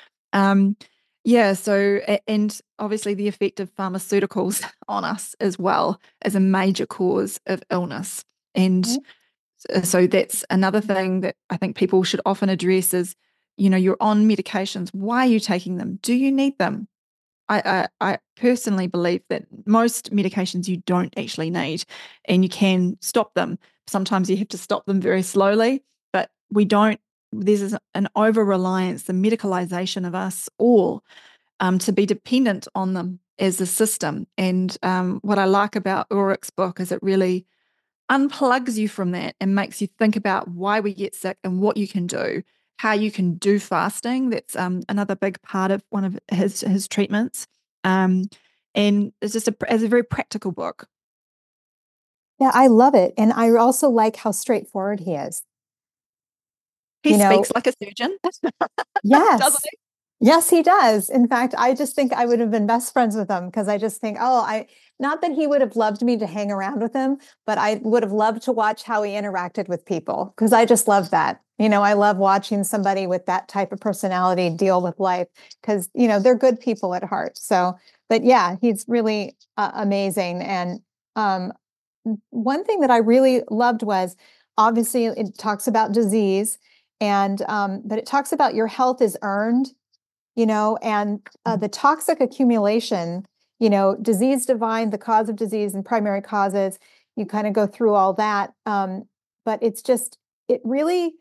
So, and obviously the effect of pharmaceuticals on us as well is a major cause of illness. And so that's another thing that I think people should often address is, you're on medications. Why are you taking them? Do you need them? I personally believe that most medications you don't actually need, and you can stop them. Sometimes you have to stop them very slowly, but we don't. There's an over-reliance, the medicalization of us all, to be dependent on them as a system. And what I like about Ulrich's book is it really unplugs you from that and makes you think about why we get sick and what you can do, how you can do fasting. That's another big part of one of his treatments. And it's just a very practical book. Yeah, I love it. And I also like how straightforward he is. He speaks like a surgeon. Yes. Doesn't he? Yes, he does. In fact, I just think I would have been best friends with him because I just think, not that he would have loved me to hang around with him, but I would have loved to watch how he interacted with people because I just love that. I love watching somebody with that type of personality deal with life because, they're good people at heart. So, but yeah, he's really amazing. And one thing that I really loved was obviously it talks about disease but it talks about your health is earned, and the toxic accumulation, disease defined, the cause of disease and primary causes, you kind of go through all that. But it's just, it really,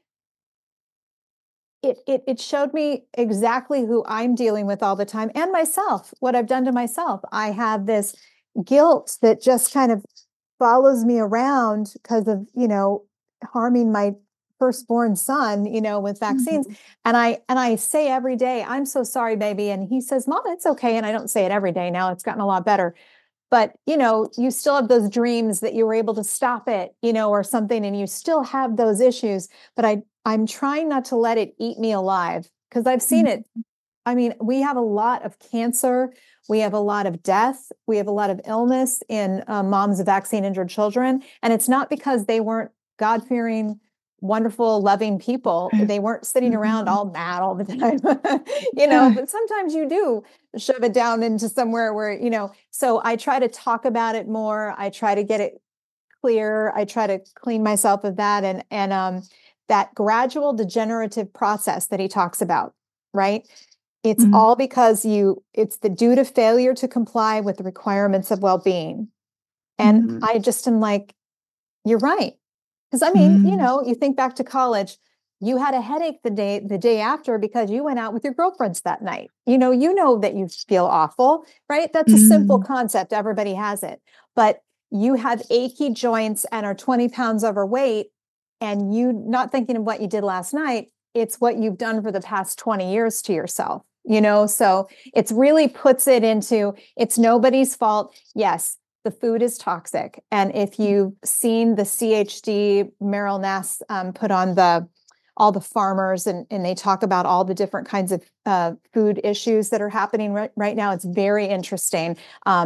it showed me exactly who I'm dealing with all the time and myself, what I've done to myself. I have this guilt that just kind of follows me around because of, harming my firstborn son, with vaccines. And I say every day, I'm so sorry, baby. And he says, Mom, it's okay. And I don't say it every day now. It's gotten a lot better. But, you still have those dreams that you were able to stop it, or something, and you still have those issues. But I'm trying not to let it eat me alive because I've seen it. I mean, we have a lot of cancer. We have a lot of death. We have a lot of illness in moms of vaccine-injured children. And it's not because they weren't God-fearing, wonderful, loving people. They weren't sitting around all mad all the time, but sometimes you do shove it down into somewhere where, so I try to talk about it more. I try to get it clear. I try to clean myself of that. And that gradual degenerative process that he talks about, right? It's all because it's the due to failure to comply with the requirements of well-being. And I just am like, you're right. Because I mean, you think back to college, you had a headache the day after because you went out with your girlfriends that night. You know that you feel awful, right? That's a simple concept. Everybody has it. But you have achy joints and are 20 pounds overweight, and you not thinking of what you did last night, it's what you've done for the past 20 years to yourself, So it's really puts it into, it's nobody's fault. Yes, the food is toxic. And if you've seen the CHD, Meryl Nass put on all the farmers, and they talk about all the different kinds of food issues that are happening right now. It's very interesting.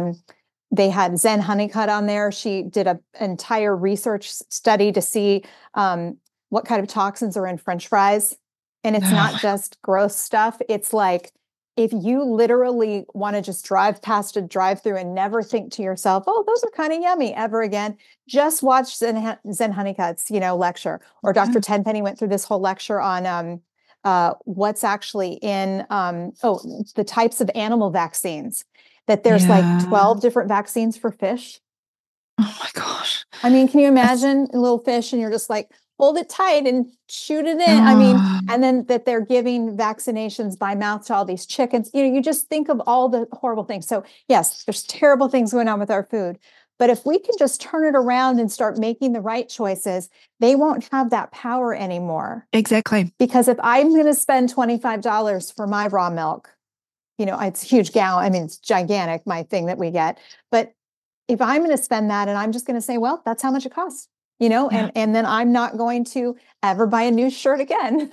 They had Zen Honeycutt on there. She did an entire research study to see what kind of toxins are in French fries. And it's not just gross stuff. It's like, if you literally want to just drive past a drive-through and never think to yourself, oh, those are kind of yummy ever again, just watch Zen Honeycutt's, lecture. Or Dr. Tenpenny went through this whole lecture on what's actually in, the types of animal vaccines, that there's like 12 different vaccines for fish. Oh my gosh. I mean, can you imagine a little fish and you're just like, hold it tight and shoot it in. I mean, and then that they're giving vaccinations by mouth to all these chickens. You just think of all the horrible things. So yes, there's terrible things going on with our food. But if we can just turn it around and start making the right choices, they won't have that power anymore. Exactly. Because if I'm going to spend $25 for my raw milk, it's a huge gallon. I mean, it's gigantic, my thing that we get. But if I'm going to spend that and I'm just going to say, well, that's how much it costs. And then I'm not going to ever buy a new shirt again.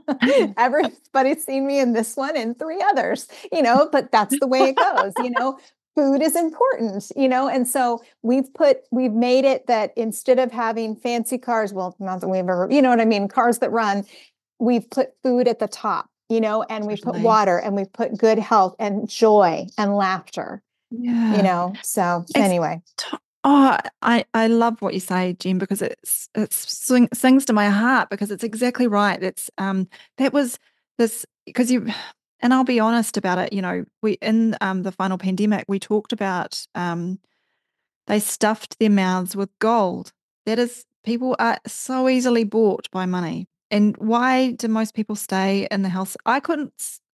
Everybody's seen me in this one and 3 others, but that's the way it goes. Food is important, and so we've made it that instead of having fancy cars, well, not that we've ever, what I mean, cars that run, we've put food at the top, and we've put water, and we've put good health and joy and laughter, so anyway. Oh, I love what you say, Jen, because it sings to my heart, because it's exactly right. It's that was this, because and I'll be honest about it. We in the final pandemic, we talked about they stuffed their mouths with gold. That is, people are so easily bought by money. And why do most people stay in the house? I couldn't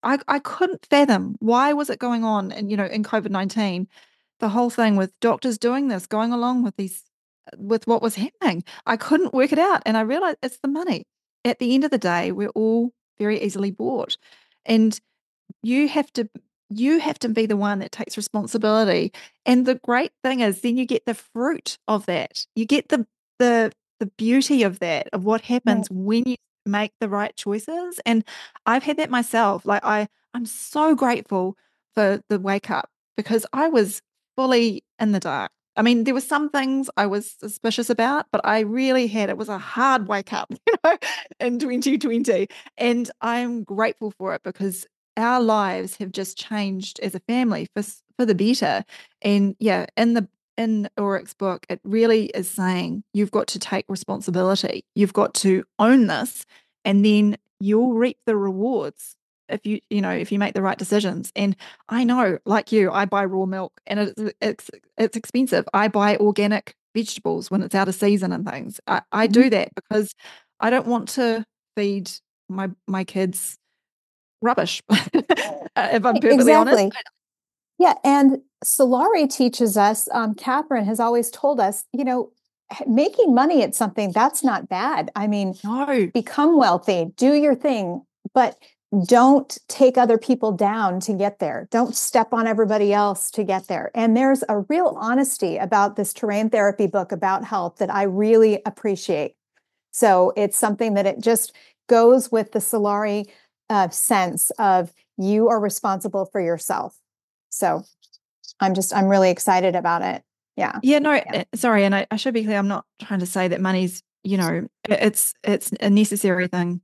fathom why was it going on, and in COVID-19. The whole thing with doctors doing this, going along with what was happening. I couldn't work it out. And I realized it's the money. At the end of the day, we're all very easily bought. And you have to be the one that takes responsibility. And the great thing is then you get the fruit of that. You get the beauty of that, of what happens when you make the right choices. And I've had that myself. Like I'm so grateful for the wake up, because I was fully in the dark. I mean, there were some things I was suspicious about, but I really it was a hard wake up, in 2020. And I'm grateful for it, because our lives have just changed as a family for the better. And in Ulrich's book, it really is saying you've got to take responsibility. You've got to own this, and then you'll reap the rewards if you make the right decisions. And I know, like you, I buy raw milk, and it's expensive. I buy organic vegetables when it's out of season and things. I do that because I don't want to feed my kids rubbish, if I'm perfectly honest. Yeah, and Solari teaches us, Catherine has always told us, making money at something, that's not bad. I mean, become wealthy, do your thing, but don't take other people down to get there. Don't step on everybody else to get there. And there's a real honesty about this terrain therapy book about health that I really appreciate. So it's something that it just goes with the Solari sense of you are responsible for yourself. So I'm really excited about it. Yeah. Yeah, no, sorry. And I should be clear. I'm not trying to say that money's, it's a necessary thing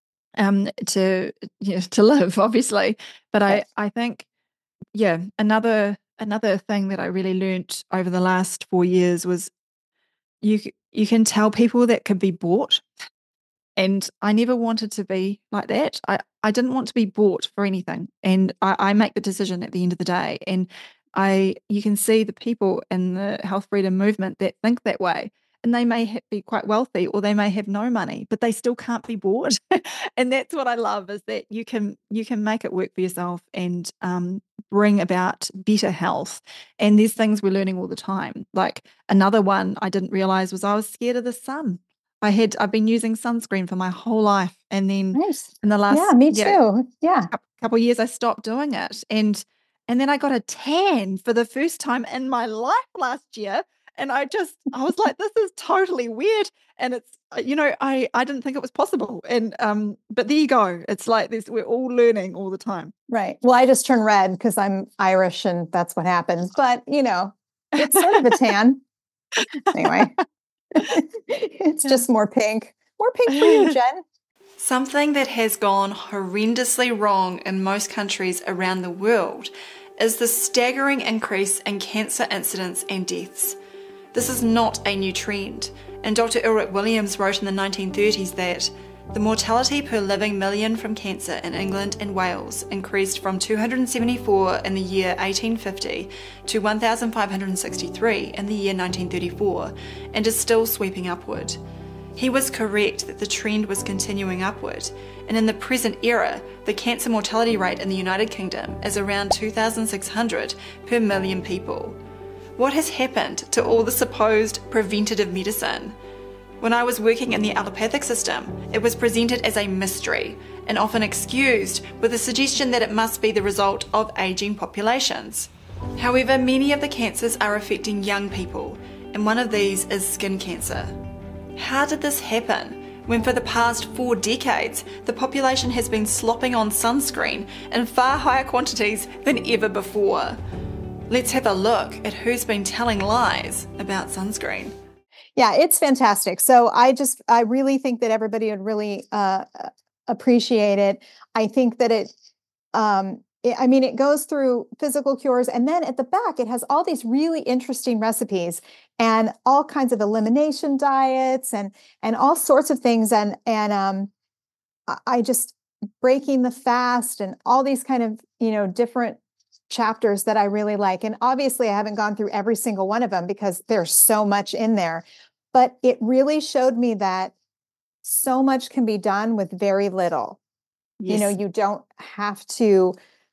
to live, obviously. But I think, another thing that I really learnt over the last 4 years was you can tell people that can be bought, And I never wanted to be like that. I didn't want to be bought for anything. And I make the decision at the end of the day. And you can see the people in the health freedom movement that think that way. And they may be quite wealthy, or they may have no money, but they still can't be bought. And that's what I love, is that you can make it work for yourself, and bring about better health. And there's things we're learning all the time. Like, another one I didn't realize was I was scared of the sun. I've been using sunscreen for my whole life, and then Nice. in the last Yeah, me too. Yeah. couple of years I stopped doing it, and then I got a tan for the first time in my life last year, and I was like, this is totally weird, and it's I didn't think it was possible, and but there you go. It's like this, we're all learning all the time. Right. Well, I just turned red because I'm Irish and that's what happens. But, it's sort of a tan. Anyway, it's just more pink. More pink for you, Jen. Something that has gone horrendously wrong in most countries around the world is the staggering increase in cancer incidents and deaths. This is not a new trend, and Dr. Ulrich Williams wrote in the 1930s that the mortality per living million from cancer in England and Wales increased from 274 in the year 1850 to 1,563 in the year 1934, and is still sweeping upward. He was correct that the trend was continuing upward, and in the present era, the cancer mortality rate in the United Kingdom is around 2,600 per million people. What has happened to all the supposed preventative medicine? When I was working in the allopathic system, it was presented as a mystery and often excused with the suggestion that it must be the result of ageing populations. However, many of the cancers are affecting young people, and one of these is skin cancer. How did this happen when for the past 4 decades the population has been slopping on sunscreen in far higher quantities than ever before? Let's have a look at who's been telling lies about sunscreen. Yeah, it's fantastic. So I really think that everybody would really appreciate it. I think that it goes through physical cures, and then at the back, it has all these really interesting recipes and all kinds of elimination diets and all sorts of things. And I just breaking the fast and all these kind of, different chapters that I really like. And obviously I haven't gone through every single one of them because there's so much in there, but it really showed me that so much can be done with very little. Yes. You don't have to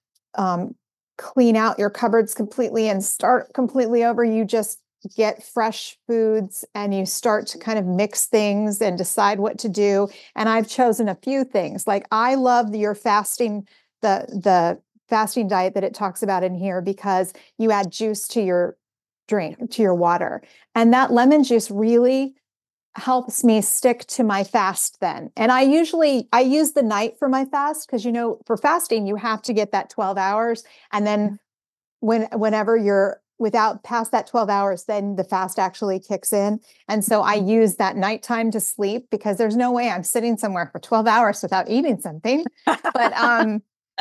clean out your cupboards completely and start completely over. You just get fresh foods and you start to kind of mix things and decide what to do. And I've chosen a few things. Like, I love your fasting, the fasting diet that it talks about in here, because you add juice to your drink, to your water. And that lemon juice really helps me stick to my fast then. And I use the night for my fast, because, for fasting, you have to get that 12 hours. And then whenever you're without past that 12 hours, then the fast actually kicks in. And so I use that nighttime to sleep, because there's no way I'm sitting somewhere for 12 hours without eating something. But,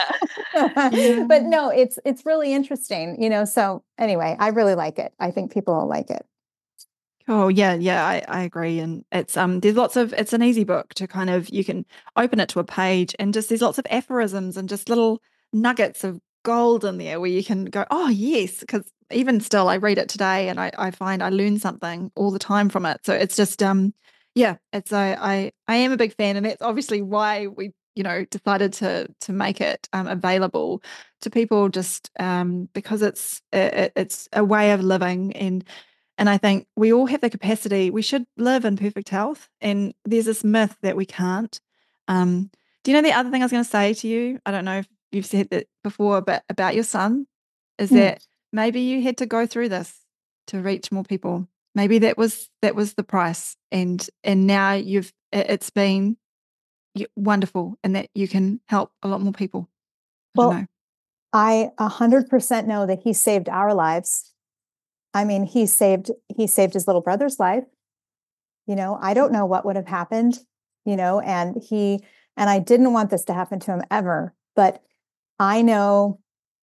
but no, it's really interesting, so anyway, I really like it. I think people will like it. Oh yeah, I agree. And it's it's an easy book to kind of, you can open it to a page, and just there's lots of aphorisms and just little nuggets of gold in there where you can go, oh yes, because even still I read it today and I find I learn something all the time from it. So it's just it's I am a big fan, and that's obviously why we decided to make it available to people, just because it's a way of living. And I think we all have the capacity. We should live in perfect health. And there's this myth that we can't. Do you know the other thing I was going to say to you? I don't know if you've said that before, but about your son, is that maybe you had to go through this to reach more people. Maybe that was the price. And now it's been wonderful, and that you can help a lot more people. I 100% know that he saved our lives. I mean, he saved his little brother's life. I don't know what would have happened, and I didn't want this to happen to him ever, but I know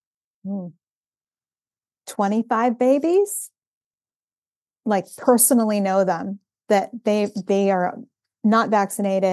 25 babies, like personally know them, that they are not vaccinated,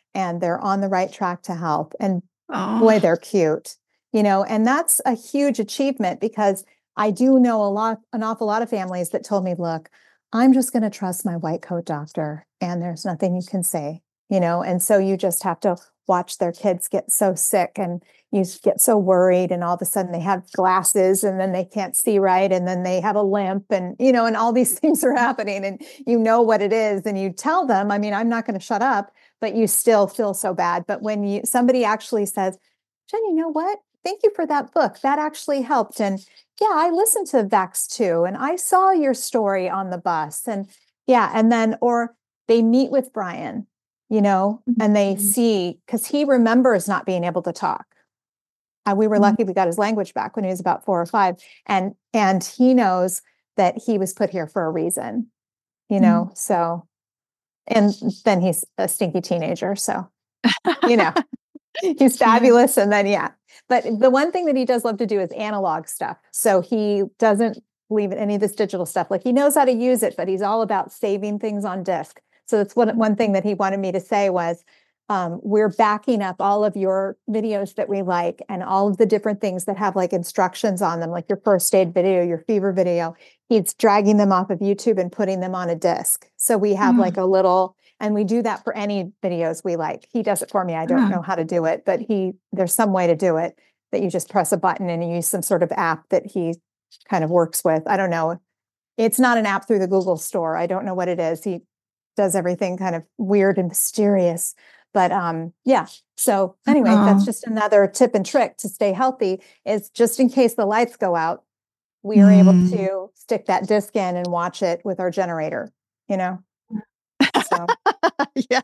and they're on the right track to health. And boy, Oh, they're cute, and that's a huge achievement because I do know an awful lot of families that told me, look, I'm just going to trust my white coat doctor and there's nothing you can say, and so you just have to watch their kids get so sick and you get so worried and all of a sudden they have glasses and then they can't see right and then they have a limp and and all these things are happening and you know what it is and you tell them, I mean, I'm not going to shut up, but you still feel so bad. But when somebody actually says, Jen, you know what? Thank you for that book. That actually helped. And yeah, I listened to Vax too. And I saw your story on the bus. And yeah, and then, or they meet with Brian, and they see, because he remembers not being able to talk. We were lucky we got his language back when he was about 4 or 5. And he knows that he was put here for a reason, so, and then he's a stinky teenager. So, you know. He's fabulous. And then, yeah. But the one thing that he does love to do is analog stuff. So he doesn't believe in any of this digital stuff. Like he knows how to use it, but he's all about saving things on disk. So that's one thing that he wanted me to say was, we're backing up all of your videos that we like and all of the different things that have like instructions on them, like your first aid video, your fever video. He's dragging them off of YouTube and putting them on a disk. So we have like a little, and we do that for any videos we like. He does it for me. I don't know how to do it, but there's some way to do it that you just press a button and you use some sort of app that he kind of works with. I don't know. It's not an app through the Google store. I don't know what it is. He does everything kind of weird and mysterious. But yeah. So anyway, that's just another tip and trick to stay healthy is just in case the lights go out, we are able to stick that disc in and watch it with our generator, So yeah.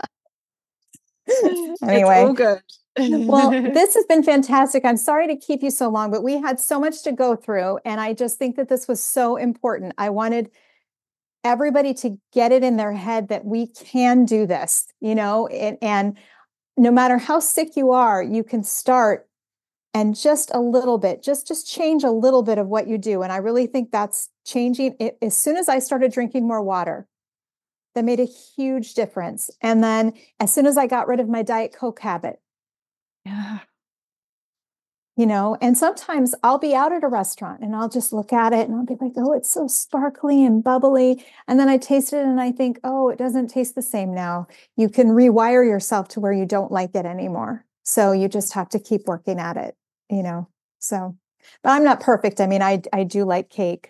Anyway. It's all good. Well, this has been fantastic. I'm sorry to keep you so long, but we had so much to go through. And I just think that this was so important. I wanted everybody to get it in their head that we can do this, and no matter how sick you are, you can start and just a little bit, just change a little bit of what you do. And I really think that's changing it. As soon as I started drinking more water, that made a huge difference. And then as soon as I got rid of my Diet Coke habit, Yeah. and sometimes I'll be out at a restaurant and I'll just look at it and I'll be like, oh, it's so sparkly and bubbly. And then I taste it and I think, oh, it doesn't taste the same now. You can rewire yourself to where you don't like it anymore. So you just have to keep working at it, so, but I'm not perfect. I mean, I do like cake.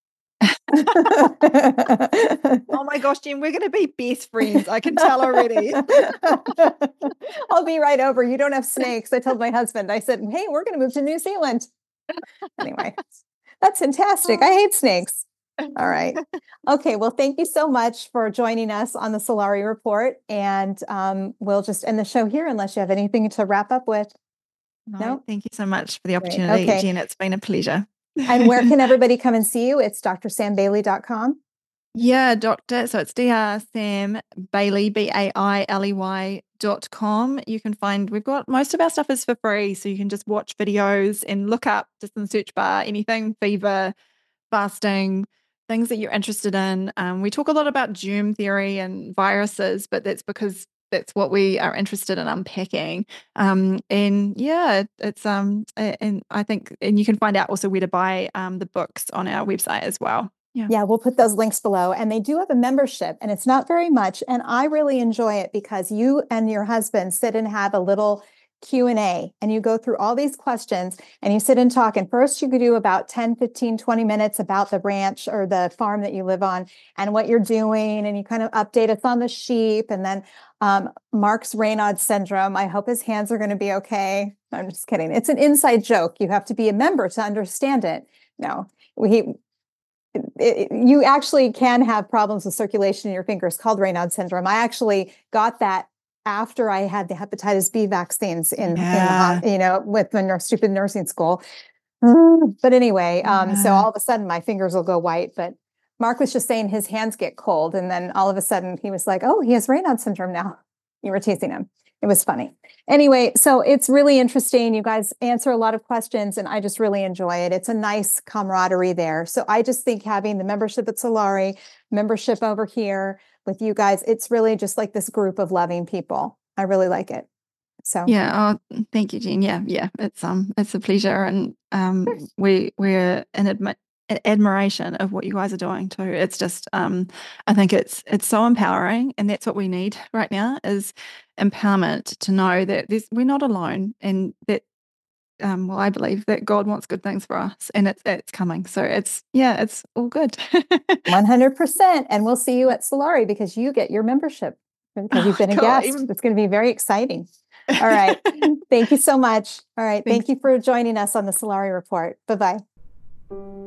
Oh my gosh, Jen, we're going to be best friends. I can tell already. I'll be right over. You don't have snakes. I told my husband, I said, hey, we're going to move to New Zealand. Anyway, that's fantastic. I hate snakes. All right. Okay. Well, thank you so much for joining us on the Solari Report. And we'll just end the show here unless you have anything to wrap up with. No? Thank you so much for the opportunity, Okay. Jen. It's been a pleasure. And where can everybody come and see you? It's drsambailey.com. Yeah, doctor. So it's Dr. Sam Bailey, BAILEY.com. You can find, we've got most of our stuff is for free. So you can just watch videos and look up just in the search bar, anything, fever, fasting, things that you're interested in. We talk a lot about germ theory and viruses, but that's because that's what we are interested in unpacking. And yeah, it's, and I think, and you can find out also where to buy the books on our website as well. Yeah, we'll put those links below. And they do have a membership and it's not very much. And I really enjoy it because you and your husband sit and have a little Q&A and you go through all these questions and you sit and talk. And first you could do about 10, 15, 20 minutes about the ranch or the farm that you live on and what you're doing. And you kind of update us on the sheep. And then Mark's Raynaud's syndrome. I hope his hands are going to be okay. I'm just kidding. It's an inside joke. You have to be a member to understand it. No, you actually can have problems with circulation in your fingers called Raynaud's syndrome. I actually got that after I had the hepatitis B vaccines in with my stupid nursing school. But anyway, so all of a sudden my fingers will go white, but Mark was just saying his hands get cold. And then all of a sudden he was like, oh, he has Raynaud's syndrome now. You were teasing him. It was funny. Anyway, so it's really interesting. You guys answer a lot of questions and I just really enjoy it. It's a nice camaraderie there. So I just think having the membership at Solari, membership over here with you guys, it's really just like this group of loving people. I really like it. So Yeah. Oh, thank you, Jen. Yeah. It's a pleasure, and we're in admiration of what you guys are doing too. It's just I think it's so empowering, and that's what we need right now is empowerment to know that we're not alone, and that well, I believe that God wants good things for us, and it's coming. So it's all good. 100%. And we'll see you at Solari because you get your membership because you've been a guest. It's going to be very exciting. All right. Thank you so much. All right. Thank you for joining us on the Solari Report. Bye-bye.